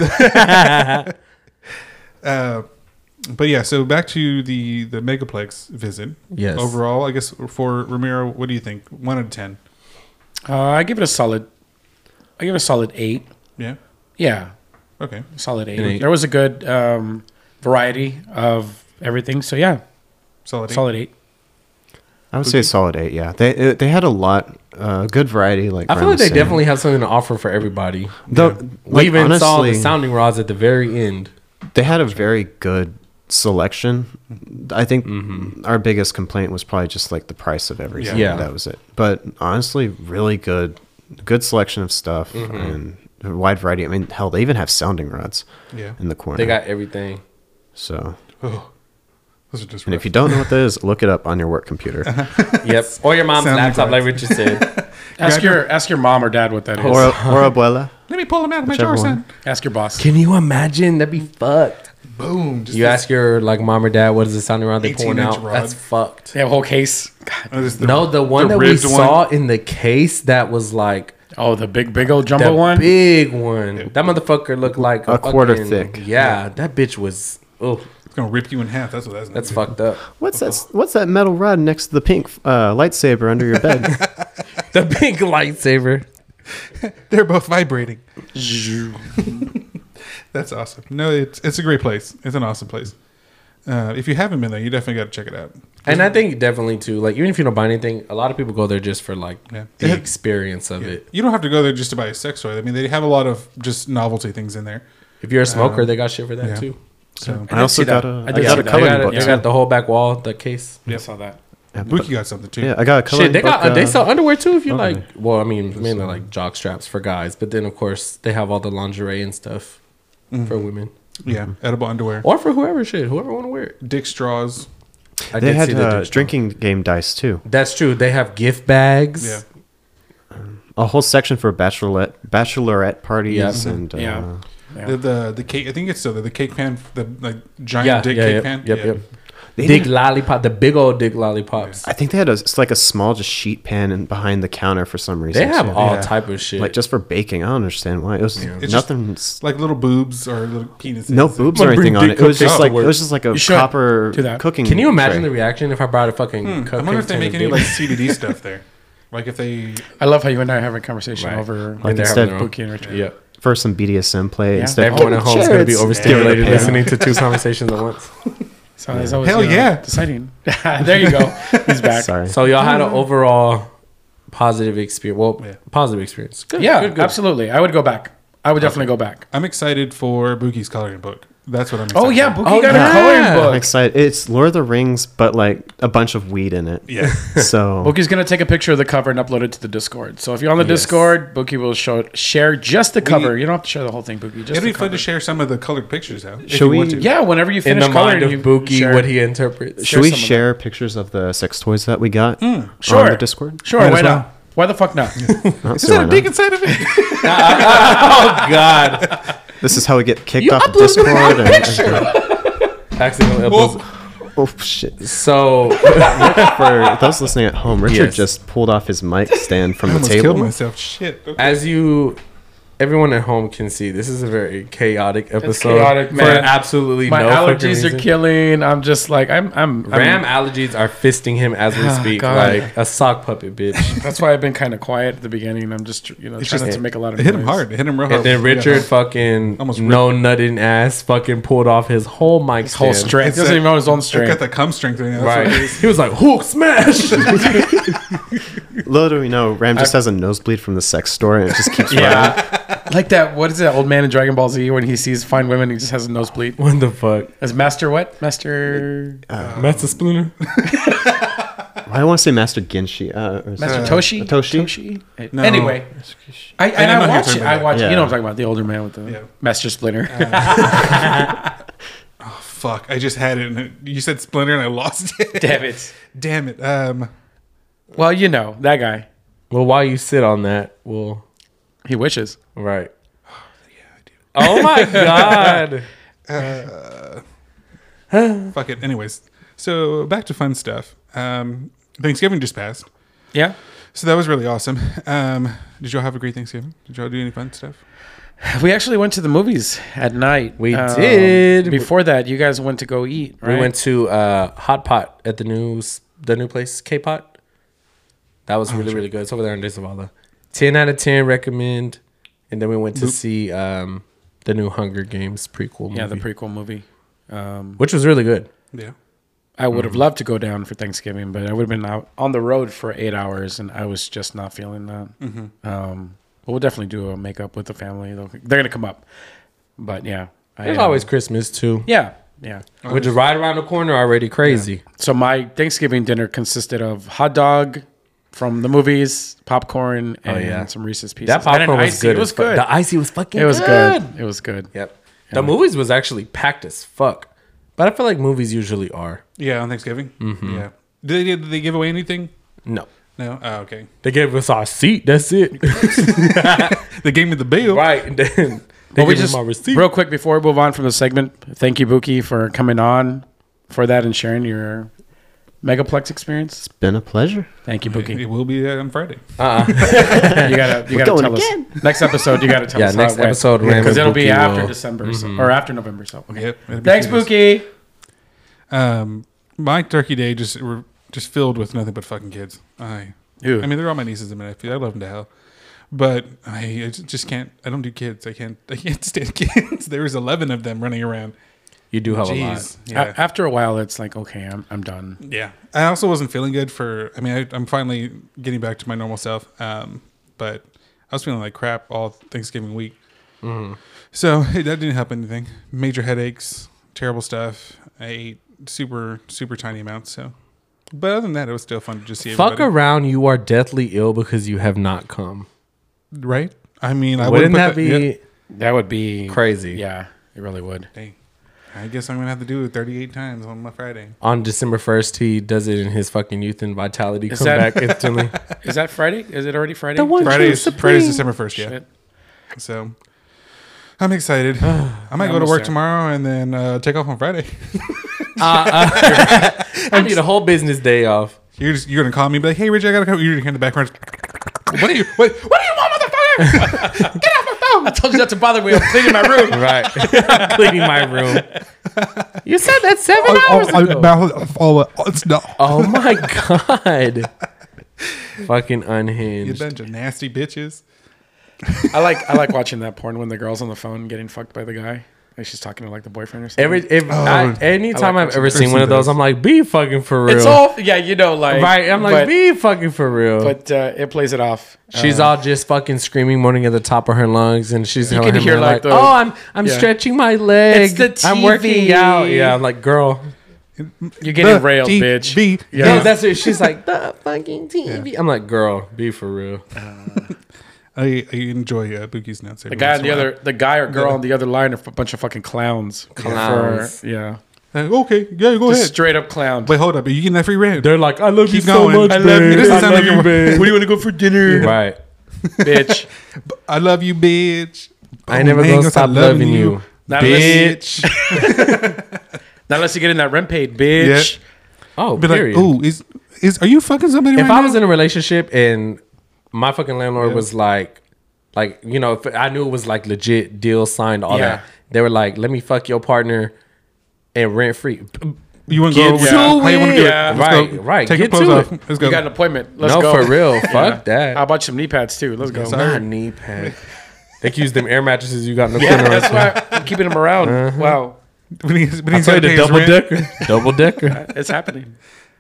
uh, but yeah, so back to the the Megaplex visit. Yes. Overall, I guess for Ramiro, what do you think? One out of ten. Uh, I give it a solid. I give it a solid eight. Yeah. Yeah, Okay. solid eight. An eight. There was a good um, variety of everything. So yeah, Solid. Eight. solid eight. I would say solid eight. Yeah, they it- they had a lot, uh, good variety. Like I feel Ryan like was they saying. definitely have something to offer for everybody. Though, We like, even saw the honestly, sounding rods at the very end. They had a very good selection. I think Mm-hmm. our biggest complaint was probably just like the price of everything. Yeah. That was it. But honestly, really good, good selection of stuff Mm-hmm. and a wide variety. I mean, hell, they even have sounding rods Yeah. in the corner. They got everything. so. Oh, those are just. And rough. if you don't know what that is, look it up on your work computer Yep. Or your mom's Sounding laptop, like rods. Richard said. Ask your ask your mom or dad what that is. or or abuela. Let me pull them out of my Whichever drawer, one. son. Ask your boss. Can you imagine? That'd be fucked. Boom. Just You this- ask your like mom or dad, what is the sounding rod they pulling eighteen inch out? rod. That's fucked. They have a whole case. God. oh, this is the- No, the one that we ribbed one. saw in the case that was like Oh, the big, big old the jumbo one. big one. That motherfucker looked like A quarter fucking- thick. Yeah, that bitch was. Oh, It's gonna rip you in half. That's what that's. Gonna that's do. fucked up. What's that? What's that metal rod next to the pink uh, lightsaber under your bed? The big lightsaber. They're both vibrating. That's awesome. No, it's it's a great place. It's an awesome place. Uh, if you haven't been there, you definitely got to check it out. And I think definitely too, like even if you don't buy anything, a lot of people go there just for like Yeah. the Yeah. experience of it. You don't have to go there just to buy a sex toy. I mean, they have a lot of just novelty things in there. If you're a smoker, Um, they got shit for that yeah. too. So I also see that. got a, I I did got see a that. They coloring got, it, book. they too. got the whole back wall, the case. I saw that. Yeah, Buki got something too. yeah, I got a coloring Shit, they book. got they uh, sell underwear too. If you okay. like, well, I mean, mainly like jock straps for guys, but then of course they have all the lingerie and stuff for women Yeah, edible underwear, or for whoever shit, whoever want to wear it. dick straws. I They had the uh, dick straw. drinking game dice too. That's true. They have gift bags. Yeah, A whole section for bachelorette bachelorette parties Yeah. and uh, Yeah. Yeah. the, the the cake. I think it's still there. The cake pan, the like giant Yeah, dick yeah, cake yep, pan. Yep, yeah. yep. They Dick didn't- lollipop, the big old dick lollipops. I think they had a it's like a small just sheet pan and behind the counter for some reason. They have too. all Yeah. type of shit. like just for baking. I don't understand why it was It's just nothing. Like little boobs or little penises. no boobs Wanna or anything bring on dick it. It was cookies just to like it work. was just like a You should copper do that. cooking. Can you imagine tray. the reaction if I brought a fucking Hmm, cupcake? I wonder if they tin make and any dick? like C B D stuff there. Like if they I love how you and I are having a conversation Right. over Like instead- their own- Buki and Richard. Yep. for some B D S M play Yeah. instead. Everyone at home is going to be Sure, it's- overstimulated Yeah. listening to two conversations at once. So it's always, Hell you know, yeah. Deciding. There you go. He's back. Sorry. So y'all had an overall positive experience. Well, Yeah. positive experience. Good, Yeah, good, good. absolutely. I would go back. I would definitely go back. I'm excited for Buki's coloring book. That's what I'm excited Oh yeah, for. Buki Oh, got yeah. a coloring I'm book. excited. It's Lord of the Rings, but like a bunch of weed in it. Yeah. So Buki's gonna take a picture of the cover and upload it to the Discord. So if you're on the Yes. Discord, Buki will show share just the cover. You don't have to share the whole thing, Buki. Just It'd the be fun cover. to share some of the colored pictures though. if Should you we- want to. Yeah, whenever you In finish the coloring, mind of you Buki, share- what he interprets. should we some of share pictures of the sex toys that we got Sure. on the Discord? Sure, Might as why well. not? Why the fuck not? Not Is so that why a dick not. inside of it? Oh God! This is how we get kicked You off the uploaded the Discord. wrong and- picture. Accidental uploads. Oh shit! So For those listening at home, Richard Yes. just pulled off his mic stand from I the almost table. killed myself. Shit. Okay. as you, everyone at home can see, this is a very chaotic episode. chaotic, for man. absolutely My no fucking allergies reason. are killing. I'm just like I'm. I'm. Ram I'm allergies are fisting him as we Oh, speak, God. like a sock puppet, bitch. that's why I've been kind of quiet at the beginning. I'm just you know It's trying just- not to make a lot of It hit him noise. hard. It hit him real hard. And then Richard Yeah. fucking Almost no nutting ass fucking pulled off his whole mic His whole stand. strength. It's He doesn't a- even know his own I got strength. the cum strength right now. That's what it Right. is. He was like, hook smash. Little do we know, Ram just has a nosebleed from the sex store and it just keeps running. Yeah, like that. What is that old man in Dragon Ball Z when he sees fine women, he just has a nosebleed? What the fuck? As Master what? Master Master Splinter? I want to say Master Genshi. Uh, or Master uh, Toshi? Toshi? Toshi? No. Anyway, I, and know I, who you're watch talking it. I about. watch. it. You Yeah. know what I'm talking about? The older man with the Yeah. Master Splinter. Fuck. I just had it. And it, you said Splinter and I lost it. Damn it. Damn it. Um. Well, you know that guy. Well, while you sit on that, well, He wishes. right. Oh my God. Fuck it. Anyways. So back to fun stuff. Um. Thanksgiving just passed. Yeah. So that was really awesome. Um. Did y'all have a great Thanksgiving? Did y'all do any fun stuff? We actually went to the movies at night. We Um, did. Before that, you guys went to go eat, right? We went to uh, Hot Pot at the new s- the new place, K-Pot. That was really, really good. It's over there in Desavala. ten out of ten recommend. And then we went to see um, the new Hunger Games prequel movie. Yeah, the prequel movie. Um, which was really good. Yeah. I would have loved to go down for Thanksgiving, but I would have been out on the road for eight hours, and I was just not feeling that. Um, but we'll definitely do a makeup with the family. They'll, they're gonna come up, but yeah, I, There's um, always Christmas too. yeah, yeah. Which is right around the corner already crazy. So my Thanksgiving dinner consisted of hot dog from the movies, popcorn, and yeah. some Reese's Pieces. That And an popcorn was icy. good. It was as fuck. good. The icy was fucking It was good. good. It was good. Yep. The movies was actually packed as fuck. But I feel like movies usually are. Yeah. On Thanksgiving. Mm-hmm. Yeah. Did they, did they give away anything? No. No. Oh, okay. They gave us our seat. That's it. They gave me the bill. right. And then they Well, we gave just us my receipt. real quick before we move on from the segment. Thank you, Buki, for coming on for that and sharing your Megaplex experience. Been a pleasure. Thank you, It Buki. will be uh, on Friday. Uh-uh. You gotta, you gotta going tell again. us next episode. You gotta tell Yeah, us. next how it went. episode, Ram because and it'll be Buki after will- December so, or after November. So okay. Yep. it'll be Thanks, two days. Buki. Um, my turkey day just were just filled with nothing but fucking kids. I, Ew. I mean, they're all my nieces and nephews. I love them to hell, but I, I just can't. I don't do kids. I can't. I can't stand kids. There was eleven of them running around. You do have a Jeez. lot. Yeah. A- after a while, it's like okay, I'm I'm done. yeah. I also wasn't feeling good for. I mean, I, I'm finally getting back to my normal self. Um, but I was feeling like crap all Thanksgiving week. So hey, that didn't help anything. Major headaches, terrible stuff. I ate super super tiny amounts. So, but other than that, it was still fun to just see Fuck everybody. around, you are deathly ill because you have not come. Right? I mean, I Wouldn't put that be yeah. That would be crazy? Yeah, it really would. Dang. I guess I'm gonna have to do it thirty-eight times on my Friday. On December first, he does it in his fucking youth and vitality. Is Come that- back instantly. Is that Friday? Is it already Friday? The one- Friday's Supreme. Friday's December first. Yeah. Shit. So I'm excited. I might go to almost work there. tomorrow and then uh, take off on Friday. I need a whole business day off. You're just you're gonna call me and be like, "Hey, Rich, I gotta come." You're gonna hear in the background. What do you what, what do you want, motherfucker? Get off my phone! I told you not to bother me. I'm cleaning my room. Right. Cleaning my room. You said that seven hours ago. oh, it's no. Oh my God. Fucking You unhinged. bunch of nasty bitches. I like I like watching that porn when the girl's on the phone getting fucked by the guy. Like she's talking to like the boyfriend or something. Every if I, anytime I I've like ever watching seen one of those, those. I'm like, be fucking for real. it's all yeah, you know, like right. I'm like, but, be fucking for real. but uh, it plays it off. She's Uh, all just fucking screaming, moaning at the top of her lungs, and she's You telling can him hear, like, like, the- "Oh, I'm I'm yeah. stretching my leg. It's the I'm T V. working out." Yeah, I'm like, girl. you're getting railed, bitch. T V. Yeah. Yeah, that's it. She's like, the fucking T V. I'm like, girl, be for real. I, I enjoy uh, Boogie's nuts. The guy on the other, the guy or girl Yeah. on the other line are a bunch of fucking clowns. Clowns. For- yeah, Uh, okay, yeah, go just ahead. straight up clown. Wait, hold up. Are you getting that free rent? They're like, I love Keep you so going. much, I love you. babe. This doesn't I sound love like you, a- babe. Where do you want to go for dinner, Right. bitch? I love you, bitch. I ain't Oh, never man, gonna I stop loving you, Not unless, bitch. not unless you get in that rent paid, bitch. Oh, Be like, period. ooh, is is are you fucking somebody If right I now? was in a relationship and my fucking landlord Yeah. was like, like you know, if I knew it was like legit deal signed, all Yeah. that. They were like, let me fuck your partner and rent free. you want to Get go? to How you want to do it. it? Let's Right, go. right. Take Get your clothes to off. it. Let's go. You got an appointment. Let's No, go. for real. Yeah. Fuck that. I'll buy you some knee pads too. Let's go. sorry. Not knee pad. They can use them air mattresses you got in the Yeah, corner. that's why I'm keeping them around. Wow, When he's, when I he's tell you gotta the pay his double rent. decker. Double decker. it's happening.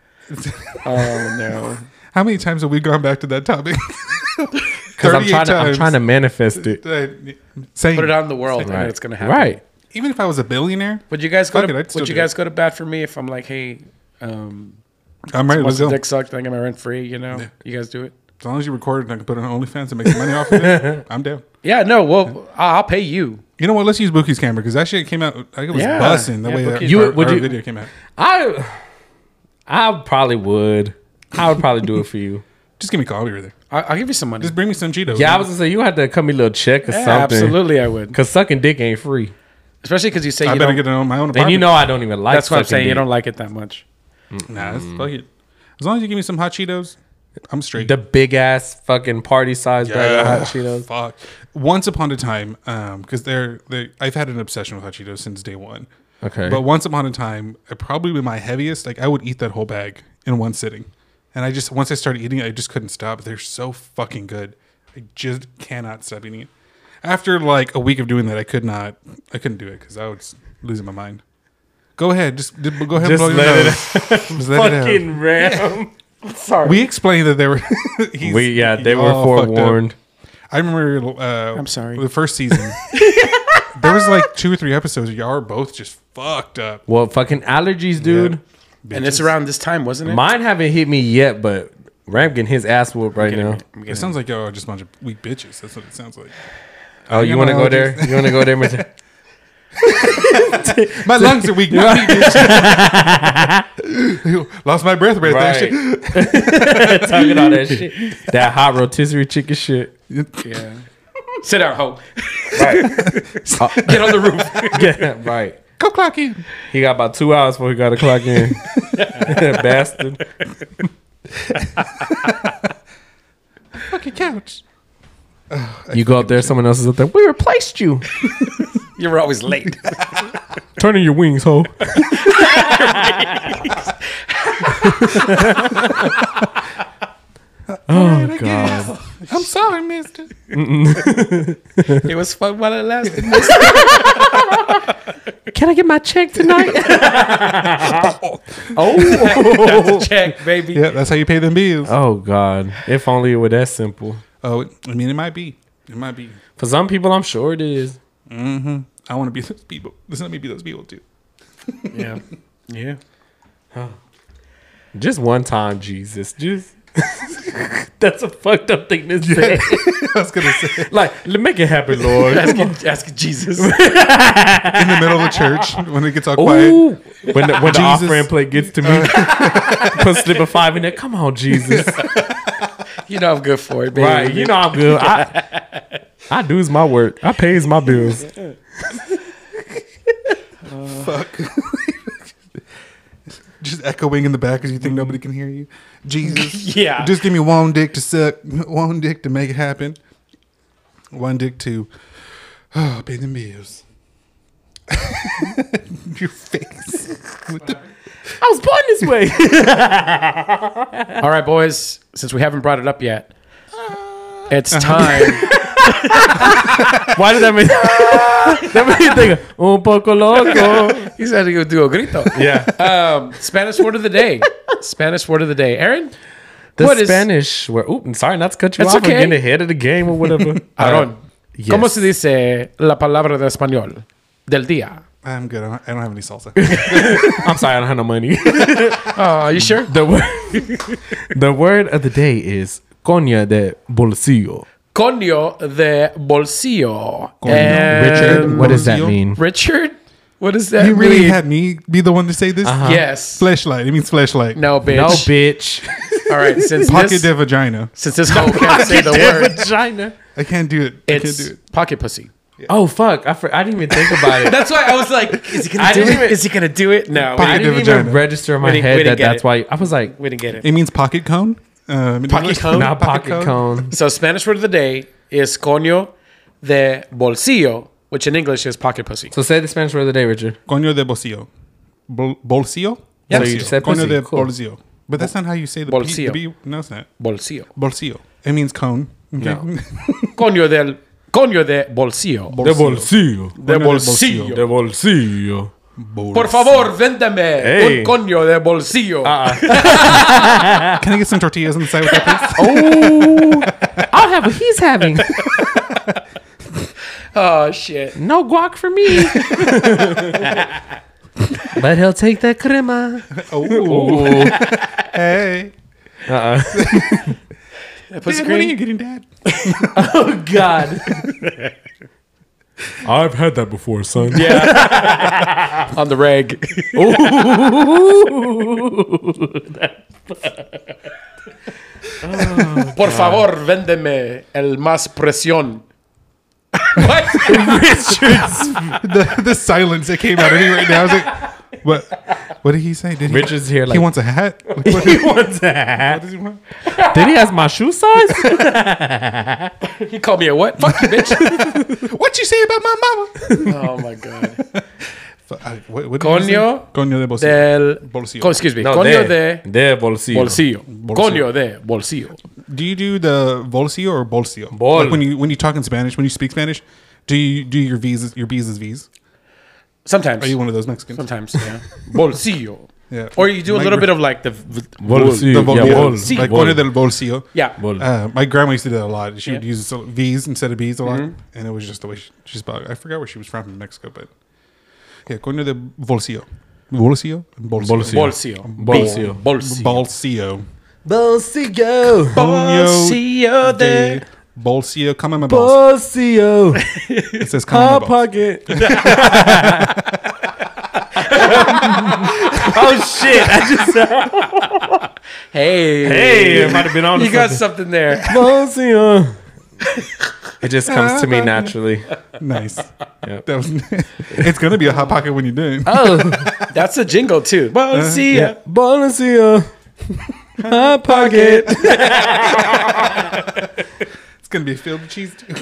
Oh no. How many times have we gone back to that topic? Because I'm trying to, I'm trying to manifest it. to saying Put it out in the world, and Right. it's gonna happen. Right. even if I was a billionaire, Would you guys go Fuck to it, I'd still Would you do guys it. go to bat for me if I'm like, hey, um, I'm ready. once Let's the go. dick sucked, I get my rent free. You know, you guys do it. As long as you record it and I can put it on OnlyFans and make some money off of it, I'm down. Yeah, no. Well, I- I'll pay you. You know what? Let's use Bookie's camera because that shit came out. Like it was Yeah. busting the Yeah, way that Bookie's- You- our, would our you- video came out. I I probably would. I would probably do it for you. Just give me a call. I'll be right there. I- I'll give you some money. Just bring me some Cheetos. Yeah, I was gonna say you had to cut me a little check or Yeah, something. absolutely, I would. Cause sucking dick ain't free, Especially because you say I you better don't. get it on my own apartment. and you know I don't even like. That's what I'm sucking saying. You dick. don't like it that much. Nah, that's, fuck it. As long as you give me some hot Cheetos, I'm straight. the big ass fucking party size bag of hot Cheetos. Fuck. Once upon a time, um, because they're they, I've had an obsession with hot Cheetos since day one. Okay, But once upon a time, uh, probably with my heaviest, like I would eat that whole bag in one sitting. And I just once I started eating it, I just couldn't stop. They're so fucking good. I just cannot stop eating it. After like a week of doing that, I could not. I couldn't do it because I was losing my mind. Go ahead, just d- go ahead. Just and blow let your it nose. Just let it out. fucking ram. Sorry. We explained that they were. he's- We yeah, they were y'all fucked up. forewarned. I remember. Uh, I'm sorry. The first season, there was like two or three episodes. Y'all were both just fucked up. Well, fucking allergies, dude. and it's around this time, wasn't it? Mine haven't hit me yet, but Ram getting his ass whooped right now. I'm It getting- sounds like y'all are just a bunch of weak bitches. That's what it sounds like. Oh, you want to go there? You want to go there? Mister? My lungs are weak. Not weak, bitch. Lost my breath right, there. Shit. Right. Talking all that shit. That hot rotisserie chicken shit. yeah. Sit down, ho. Right. Get on the roof. Yeah, right. Go clock in. He got about two hours before he got to clock in. Bastard. Fucking couch. You go up there, someone else is up there. We replaced you. You were always late. Turn in your wings, ho. Oh, God. I'm sorry, mister. It was fun while it lasted. Can I get my check tonight? oh. That's a check, baby. Yeah, that's how you pay them bills. Oh, God. If only it were that simple. Oh, I mean, it might be. It might be. For some people, I'm sure it is. Mm-hmm. I want to be those people. Just let me be those people, too. Yeah. Yeah. Just one time, Jesus. Just that's a fucked up thing to say. I was going to say. Like, let- make it happen, Lord. Ask, ask Jesus. In the middle of the church, when it gets all quiet. Ooh. When the, when the Jesus. offering plate gets to me, put slip a five in there. Come on, Jesus. You know I'm good for it, baby. Right? You know I'm good. I I do's my work. I pays my bills. Fuck. Just echoing in the back because you think nobody can hear you. Jesus. Yeah. Just give me one dick to suck, one dick to make it happen, one dick to oh, pay them bills. Your face. What the- I was born this way. All right, boys. Since we haven't brought it up yet, it's time. Why did that make that made you think of, un poco loco? He's had to go do a grito. Yeah. Um, Spanish word of the day. Spanish word of the day. Aaron? The What is- Spanish word. Oop, I'm sorry not to cut you It's off. okay. I'm getting ahead of the game or whatever. Aaron. yes. ¿Cómo se dice la palabra de español del día? I'm good. I don't, I don't have any salsa. I'm sorry, I don't have no money. Oh, are you sure? the word the word of the day is coña de bolsillo. Coño de bolsillo. Coño. And Richard, what does that bolsillo? mean? Richard? What does that You really mean? had me be the one to say this? Uh-huh. Yes. Fleshlight. It means fleshlight. No, bitch. No, bitch. All right. Since Pocket this, de vagina. since this hoe can't say the word, Vagina. I can't do it. I can't it's do it. pocket pussy. Oh fuck! I, for, I didn't even think about it. That's why I was like, is he I gonna do didn't it? even- Is he gonna do it? No. I Pocket didn't de even vagina. register in my We didn't- we head didn't that get that's it. why I was like, We didn't get it. It means pocket cone. Um, in Pocket English. cone? not pocket cone. So Spanish word of the day is coño de bolsillo, which in English is pocket pussy. So say the Spanish word of the day, Richard. Coño de bolsillo. Bol- bolsillo? Yeah, so Bolsillo. you just said Coño pussy. de Cool. bolsillo. But that's not how you say the Bolsillo. P. The B. No, it's not. Bolsillo. Bolsillo. It means cone. Okay? No. Coño del coño de bolsillo. De bolsillo. De bolsillo. De bolsillo. Por favor, véndeme Hey. un coño de bolsillo. Can I get some tortillas on the side with that, please? Oh, I'll have what he's having. Oh shit. No guac for me. But he'll take that crema. Oh. Hey. Uh-uh. Pussy Dad, when are you cream. getting dad? Oh God. I've had that before, son. Yeah. On the reg. Por favor, véndeme el más presión. What? the, the silence that came out of me right now. I was like, what? What did he say? Did he, Richard's here like he wants a hat? Like, what, he wants a hat. what does he want? Did he ask my shoe size? He called me a what? Fuck you, bitch. What you say about my mama? Oh my god. Uh, what, what did you say? Coño Coño de bolsillo. del. Bolsillo. Co- excuse me. Coño de, de bolsillo. bolsillo. Coño de bolsillo. Do you do the bolsillo or bolsillo? Bol. Like when you when you talk in Spanish, when you speak Spanish, do you do your V's your B's as V's? Sometimes. Are you one of those Mexicans? Sometimes, yeah. Bolsillo. Yeah. Or you do a My little gr- bit of like the. v- Bolsillo. The bol- Yeah, yeah, bol. like Bol. coño del bolsillo. Yeah. Bol. Uh, my grandma used to do that a lot. She would Yeah. use V's instead of B's a lot, and it was just the way she, she's. about- I forgot where she was from in Mexico, but yeah, coño de bolsillo, bolsillo, bolsillo, Bolsillo. Bolsillo. Bolsillo. Bolsillo. bolsillo, Bolsillo. Bolsillo de. de bolsillo. Come on my balls. Bolsillo. It says come on my Hot balls. pocket. Oh shit! I just Hey. hey, it might have been on. You to got something. something there. Bolsillo. It just comes to me naturally. Nice. Yep. That was. It's gonna be a hot pocket when you're done. Oh, That's a jingle too. Bolsillo. yeah. Bolsillo. Hot pocket. It's gonna be filled with cheese too.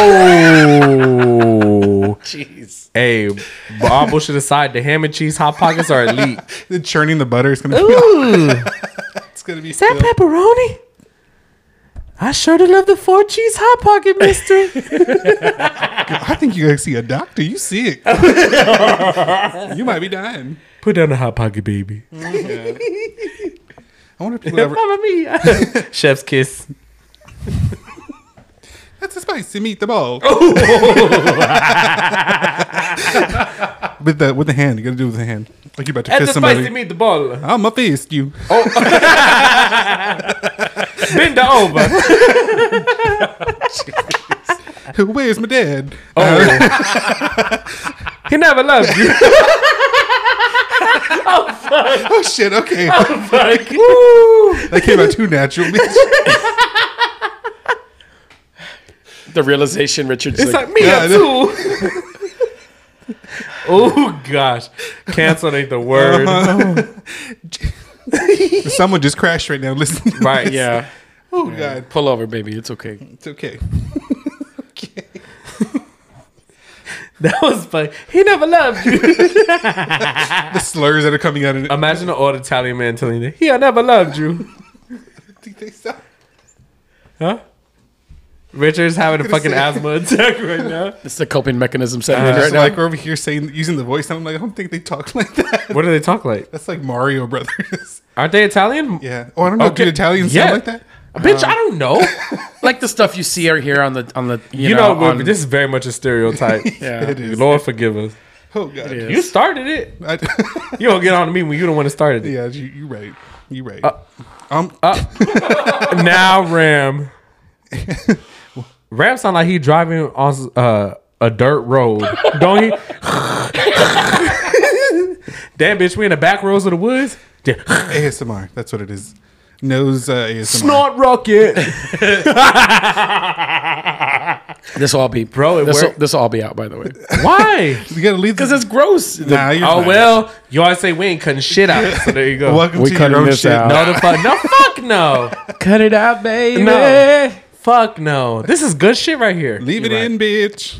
Oh. Jeez. Hey, but all bullshit aside, the ham and cheese hot pockets are elite. The churning the butter is gonna be. Ooh. It's gonna be. Is that filled. pepperoni? I sure do love the four cheese hot pocket, mister. I think you gotta see a doctor. You see it. You might be dying. Put down the hot pocket, baby. I wonder if people ever. Mamma mia. Chef's kiss. That's a spicy meatball. with the with the hand, you gotta do it with the hand. Like you about to That's kiss a somebody. spicy meatball. I'ma fist you. Bend over. Where's my dad? He never loved you. Oh shit! Okay, Fuck. that came out too natural. bitch. The realization Richard's It's like, like me Yeah, too. Oh gosh, cancel ain't the word. Someone just crashed right now. Listen. Right? yeah. Oh god, Pull over, baby. It's okay. it's okay. Okay. That was funny. He never loved you. The slurs that are coming out of it. Imagine an old Italian man telling you, "He never loved you." Think they sound- Huh? Richard's having a fucking asthma attack right now. It's the coping mechanism setting Uh, in right so now. like we're over here saying using the voice, and I'm like, I don't think they talk like that. What do they talk like? That's like Mario Brothers. Aren't they Italian? Yeah. Oh, I don't know. Okay. Do Italians Yeah. sound like that? Bitch, I don't know. Like the stuff you see or hear on the on the you, You, know, know, on, this is very much a stereotype. yeah. It is. Lord forgive us. Oh god. It is. You started it. I, You don't get on to me when you the one that started it. yeah, you, you right. You right. Uh, um. Now Ram. Ram sound like he driving on uh, a dirt road, don't he? Damn, bitch, we in the back roads of the woods. A S M R. That's what it is. Nose uh, A S M R. Snort rocket, This will all be Bro, it This will, worked. this will all be out, by the way, Why? You gotta leave because this. it's gross. Nah, you're Oh fine. well, you always say we ain't cutting shit out, so there you go. Welcome We to cutting your own this shit. out. No, the fuck, no, fuck no, Cut it out, baby. no, fuck no. This is good shit right here. Leave it You're right. in, bitch.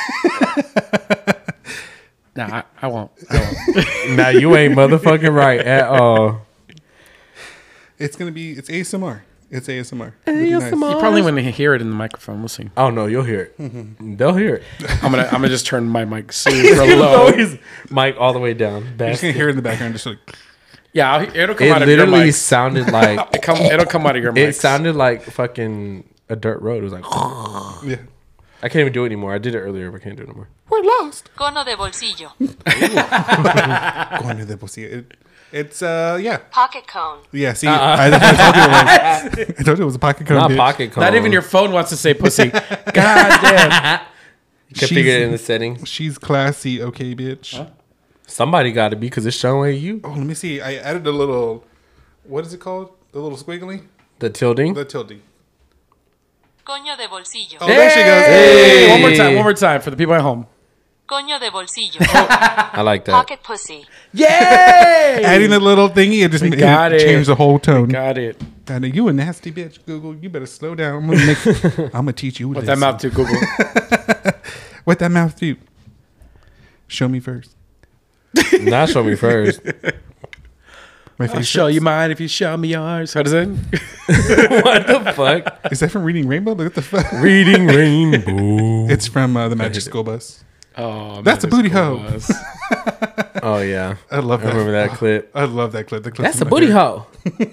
Nah, I, I won't. I won't. Now you ain't motherfucking right at all. It's gonna be. It's A S M R. It's A S M R. It'll be A S M R. You probably want to hear it in the microphone. We'll see. Oh no, you'll hear it. They'll hear it. I'm gonna I'm gonna just turn my mic super low. His mic all the way down. You're just Best. gonna hear it in the background, just like. Yeah, I'll, it'll come out It of your literally mic. sounded like It come, it'll come out of your mic. it sounded like fucking a dirt road. It was like Yeah. I can't even do it anymore. I did it earlier, but I can't do it anymore. We're lost. Cono de bolsillo. Going to the pussy. It, it's uh yeah Pocket cone. yeah. See, I, I told you it was. I told you it was a pocket cone. Not bitch. pocket cone. Not even your phone wants to say pussy. God damn. Configure She's- it in the settings. She's classy, okay, bitch. Somebody got to be because it's showing you Oh, let me see. I added a little. What is it called? The little squiggly. the tilting. The tilde. Coño de bolsillo. Oh, there she goes. Hey, one more time. One more time for the people at home. Coño de bolsillo. I like that. Pocket pussy. Yay! Adding the little thingy, it just We made, got it. changed the whole tone. Got it. God, you a nasty bitch, Google. You better slow down. I'm gonna make. I'm gonna teach you. What that mouth to Google. What that mouth do? Show me first. Not show me first. My I'll face. show you mine if you show me yours. How does that? What the fuck? Is that from Reading Rainbow? Look at the fuck. Reading Rainbow. It's from uh, the Magic School Bus. Oh, That's a booty hoe. hole. Oh yeah, I love I that. remember that clip. I love that clip. The clip That's a booty hole.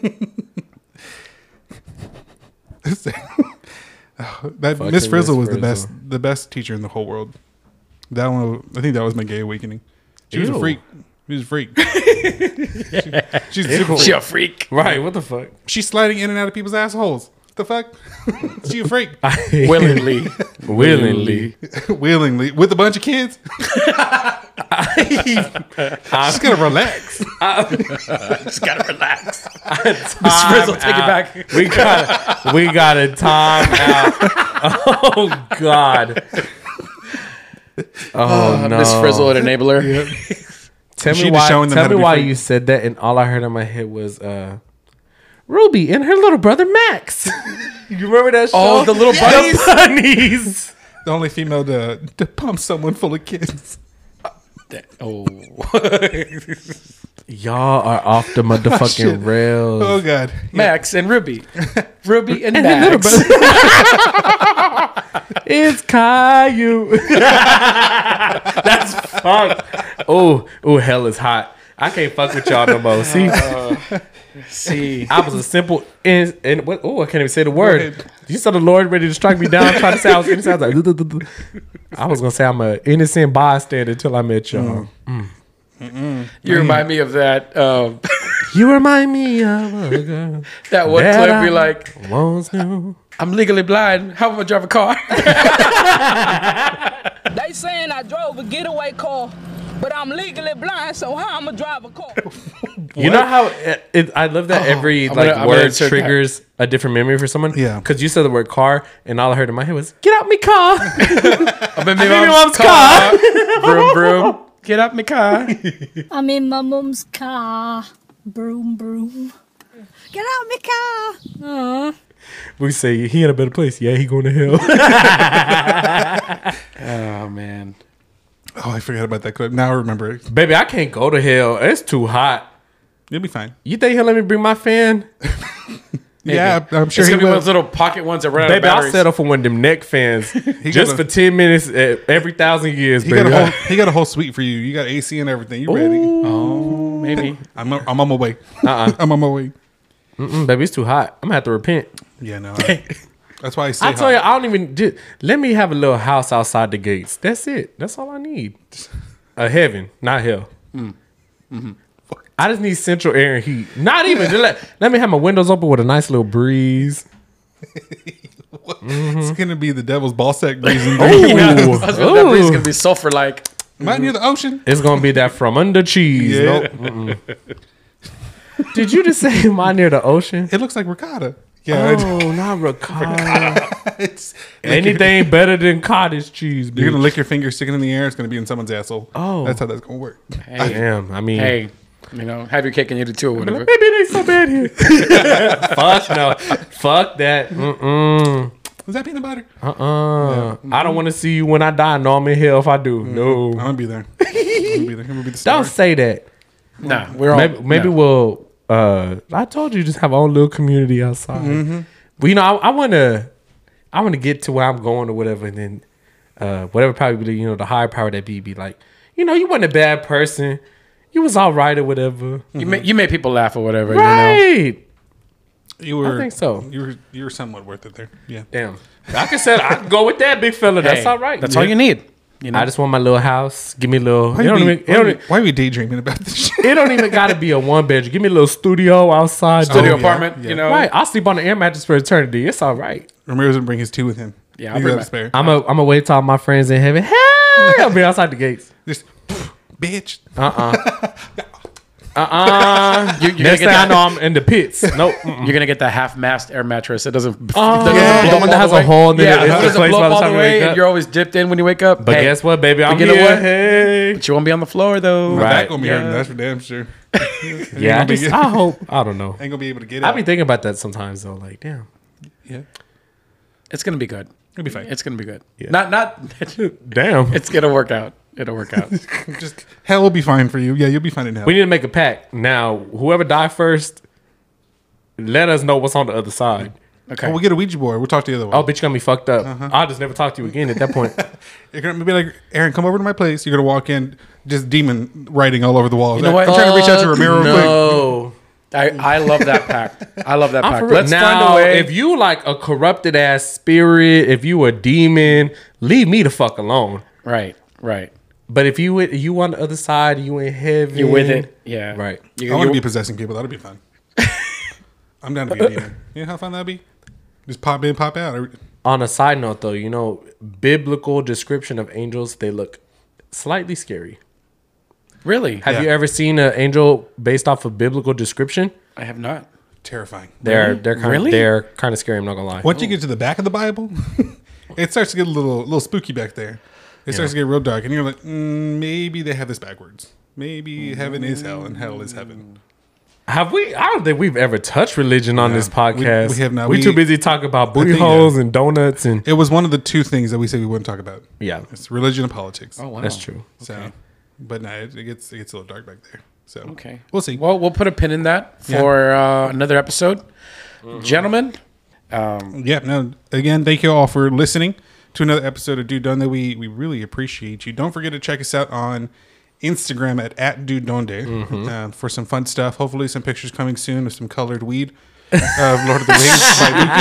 Oh, that Fucking Miss Frizzle was Miss the best, Frizzle. the best teacher in the whole world. That one, I think that was my gay awakening. She was a Ew. freak. She was a freak. she, she's super She freak. a freak. Right? What the fuck? She's sliding in and out of people's assholes. The fuck? She a freak. Willingly. Willingly. Willingly with a bunch of kids. She's gonna relax. Just gotta relax. Miss Frizzle, take it back. We got we got a time out. Oh God. Oh no. Miss Frizzle, an enabler. Tell She me just why. showing them Tell how to me be why free. you said that, and all I heard in my head was uh, Ruby and her little brother Max. You remember that show? Oh, the little bunnies. The bunnies. The only female to to pump someone full of kids. Oh. Y'all are off the motherfucking Shit. rails. Oh god. Max and Ruby. Ruby and, And her little Max. It's Caillou. That's fuck. Oh, oh, hell is hot. I can't fuck with y'all no more. See, See. I was a simple and and what? Oh, I can't even say the word. ahead. You saw the Lord ready to strike me down, trying to say I was innocent. I was like, I was gonna say I'm an innocent bystander until I met y'all. You remind me of that um, You remind me of a girl that one that clip I you're like, once knew. I'm legally blind. How am I gonna drive a car? They saying I drove a getaway car, but I'm legally blind, so how I'm gonna drive a car? You know how it, it, I love that every I'm like gonna- I'm gonna word insert that. triggers a different memory for someone. Yeah. because you said the word car, and all I heard in my head was "Get out me car." I'm in my in my mom's mom's car. Broom, broom. Get out my car. I'm in my mom's car. Broom, broom. Get out my car. Uh. We say he in a better place. Yeah, he going to hell. Oh, man. Oh, I forgot about that clip. Now I remember it. Baby, I can't go to hell. It's too hot. You'll be fine. You think he'll let me bring my fan? Maybe. Yeah, I'm sure It's he gonna be one will. of those little pocket ones that run out of Baby, I'll batteries. settle for one of them neck fans just got a- for ten minutes uh, every thousand years, He baby. got a whole he got a whole suite for you. You got A C and everything. You ready? Oh, maybe. I'm a, I'm on my way. Uh-uh. I'm on my way. Mm-mm, baby, it's too hot. I'm gonna have to repent. Yeah, no. I- that's why I say I tell you, I don't even. Just, let me have a little house outside the gates. That's it. That's all I need. A heaven, not hell. Mm. Mm-hmm. I just need central air and heat. Not even. just let, let me have my windows open with a nice little breeze. It's gonna be the devil's ball sack breezing. Ooh. Yeah, I was about to say, that breeze is Ooh. gonna be sulfur like. Am I near the ocean? It's gonna be that from under cheese. Yeah. Nope. Mm-mm. Did you just say mine near the ocean? It looks like ricotta. Yeah, Oh, not ricotta. it's, Anything better than cottage cheese, you're gonna bitch. lick your finger, stick it in the air. It's gonna be in someone's asshole. Oh. That's how that's gonna work. Hey, Damn. I mean, hey, you know, have your cake and eat it too, or whatever. maybe it ain't so bad here. Fuck no. Fuck that. Mm-mm. Was that peanut butter? Uh-uh. I don't want to see you when I die. No, I'm in hell if I do. I'm No. gonna be there. I'm gonna be there. I'm gonna be the star. Don't say that. Nah, we're all. Maybe, maybe no. we'll. Uh, I told you, just have our own little community outside. But you know, I, I want to. I want to get to where I'm going or whatever, and then uh, whatever probably you know the higher power that be be like, you know, you wasn't a bad person. You was all right or whatever. You made, you made people laugh or whatever. You know? Right. You were. I think so. You were. You were somewhat worth it there. Yeah. Damn. I can say I can go with that big fella. That's Hey, all right. That's Yeah. all you need. You know, I just want my little house. Give me a little. Why It don't you even. be, It why, don't, you- e- why are we daydreaming about this shit? it don't even got to be a one bedroom. Give me a little studio outside. studio Oh, yeah, apartment. yeah. You know, Right. I'll sleep on the air mattress for eternity. It's all right. Ramirez would bring his two with him. Yeah, I'll He's bring got my- a spare. I'm a. I'm a wait till all my friends in heaven. Hey, I'll be outside the gates. Just bitch. Uh uh You, you're, gonna Next get thing I that, know, I'm in the pits. Nope. Mm-mm. you're gonna get that half mast air mattress. It doesn't. Oh, it doesn't yeah, blow the up one all that has the a way. hole in it. Yeah, It's it the doesn't place blow by up the all time the you wake way, up. and you're always dipped in when you wake up. But Hey, guess what, baby? I'm you know here. what? Hey. But you won't be on the floor though. My Right. back gonna be Yeah. hurting. That's for damn sure. Yeah, I, gonna be just, good. I hope. I don't know. Ain't gonna be able to get I out. be thinking about that sometimes though. Like, damn. yeah. It's gonna be good. It'll be fine. It's gonna be good. Yeah. Not not. Damn. It's gonna work out. It'll work out. Just hell will be fine for you. Yeah, you'll be fine in hell. We need to make a pact now. Whoever die first, let us know what's on the other side. Okay. Oh, we'll get a Ouija board. We'll talk to the other one. Oh, bitch, you gonna be fucked up. I'll just never talk to you again at that point. You're gonna be like, Aaron, come over to my place. You're gonna walk in, just demon writing all over the walls. You know what? I'm trying to reach out to Ramiro real quick. no. I, I love that pack. I love that I'm pack. for real. Let's now, find a way. if you like a corrupted ass spirit, if you a demon, leave me the fuck alone. right, right. But if you you on the other side, you in heaven, You're with it. Yeah. right? You, I want to you- be possessing people. That'll be fun. I'm down to be a demon. You know how fun that'd be? Just pop in, pop out. On a side note, though, you know, biblical description of angels, they look slightly scary. really? Have Yeah. you ever seen an angel based off of biblical description? I have not. Terrifying. They're they're kind Really? of they're kind of scary. I'm not gonna lie. Once you get to the back of the Bible, it starts to get a little, little spooky back there. It starts to get real dark, and you're like, mm, maybe they have this backwards. Maybe heaven is hell and hell is heaven. Have we? I don't think we've ever touched religion on No, this we- podcast. we have not. We're We- too busy talking about booty think, holes yeah. and donuts and It was one of the two things that we said we wouldn't talk about. yeah, It's religion and politics. Oh wow. that's true. So, but no, it, it gets it gets a little dark back there. So Okay. we'll see. Well, we'll put a pin in that Yeah. for uh, another episode, gentlemen. Yeah, no, again, thank you all for listening to another episode of Dude Donde. We we really appreciate you. Don't forget to check us out on Instagram at, at Dude Donde uh, for some fun stuff. Hopefully some pictures coming soon of some colored weed of Lord of the Rings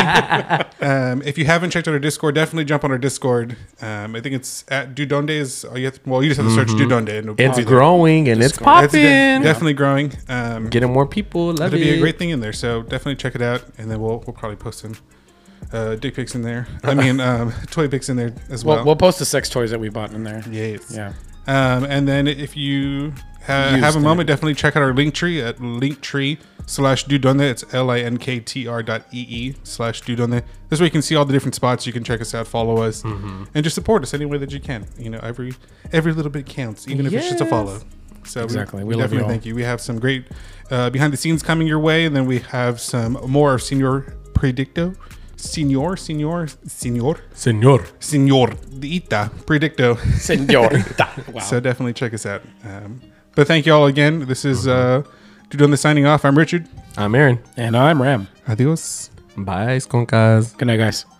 by Mookie. Um, if you haven't checked out our Discord, definitely jump on our Discord. Um, I think it's at Dude Donde. Is all you have to, well, you just have to search Dude Donde. And it'll It's be there. growing and it's It's popping. de- definitely growing. Um, Getting more people. Love It'll be it. a great thing in there, so definitely check it out, and then we'll we'll probably post some uh, dick pics in there. I mean, um, toy pics in there as well. We'll, we'll post the sex toys that we bought in there. yes. Yeah. Um, and then if you ha- Used have a them. moment, definitely check out our link tree at linktree slash dudonde. It's L I N K T R dot E E slash dudonde. This way you can see all the different spots. You can check us out, follow us, and just support us any way that you can. You know, every every little bit counts, even if it's just a Yes. follow. So Exactly. we, We we love you definitely all. thank you. We have some great uh, behind the scenes coming your way, and then we have some more of Senor Predicto. Senor, Senor, Senor, Senor. Senor, the Ita, Predicto. Senorita. Wow. So definitely check us out. Um, but thank you all again. This is uh, Dude on the signing off. I'm Richard. I'm Aaron. And I'm Ram. Adios. Bye, Skoncas. Good night, guys.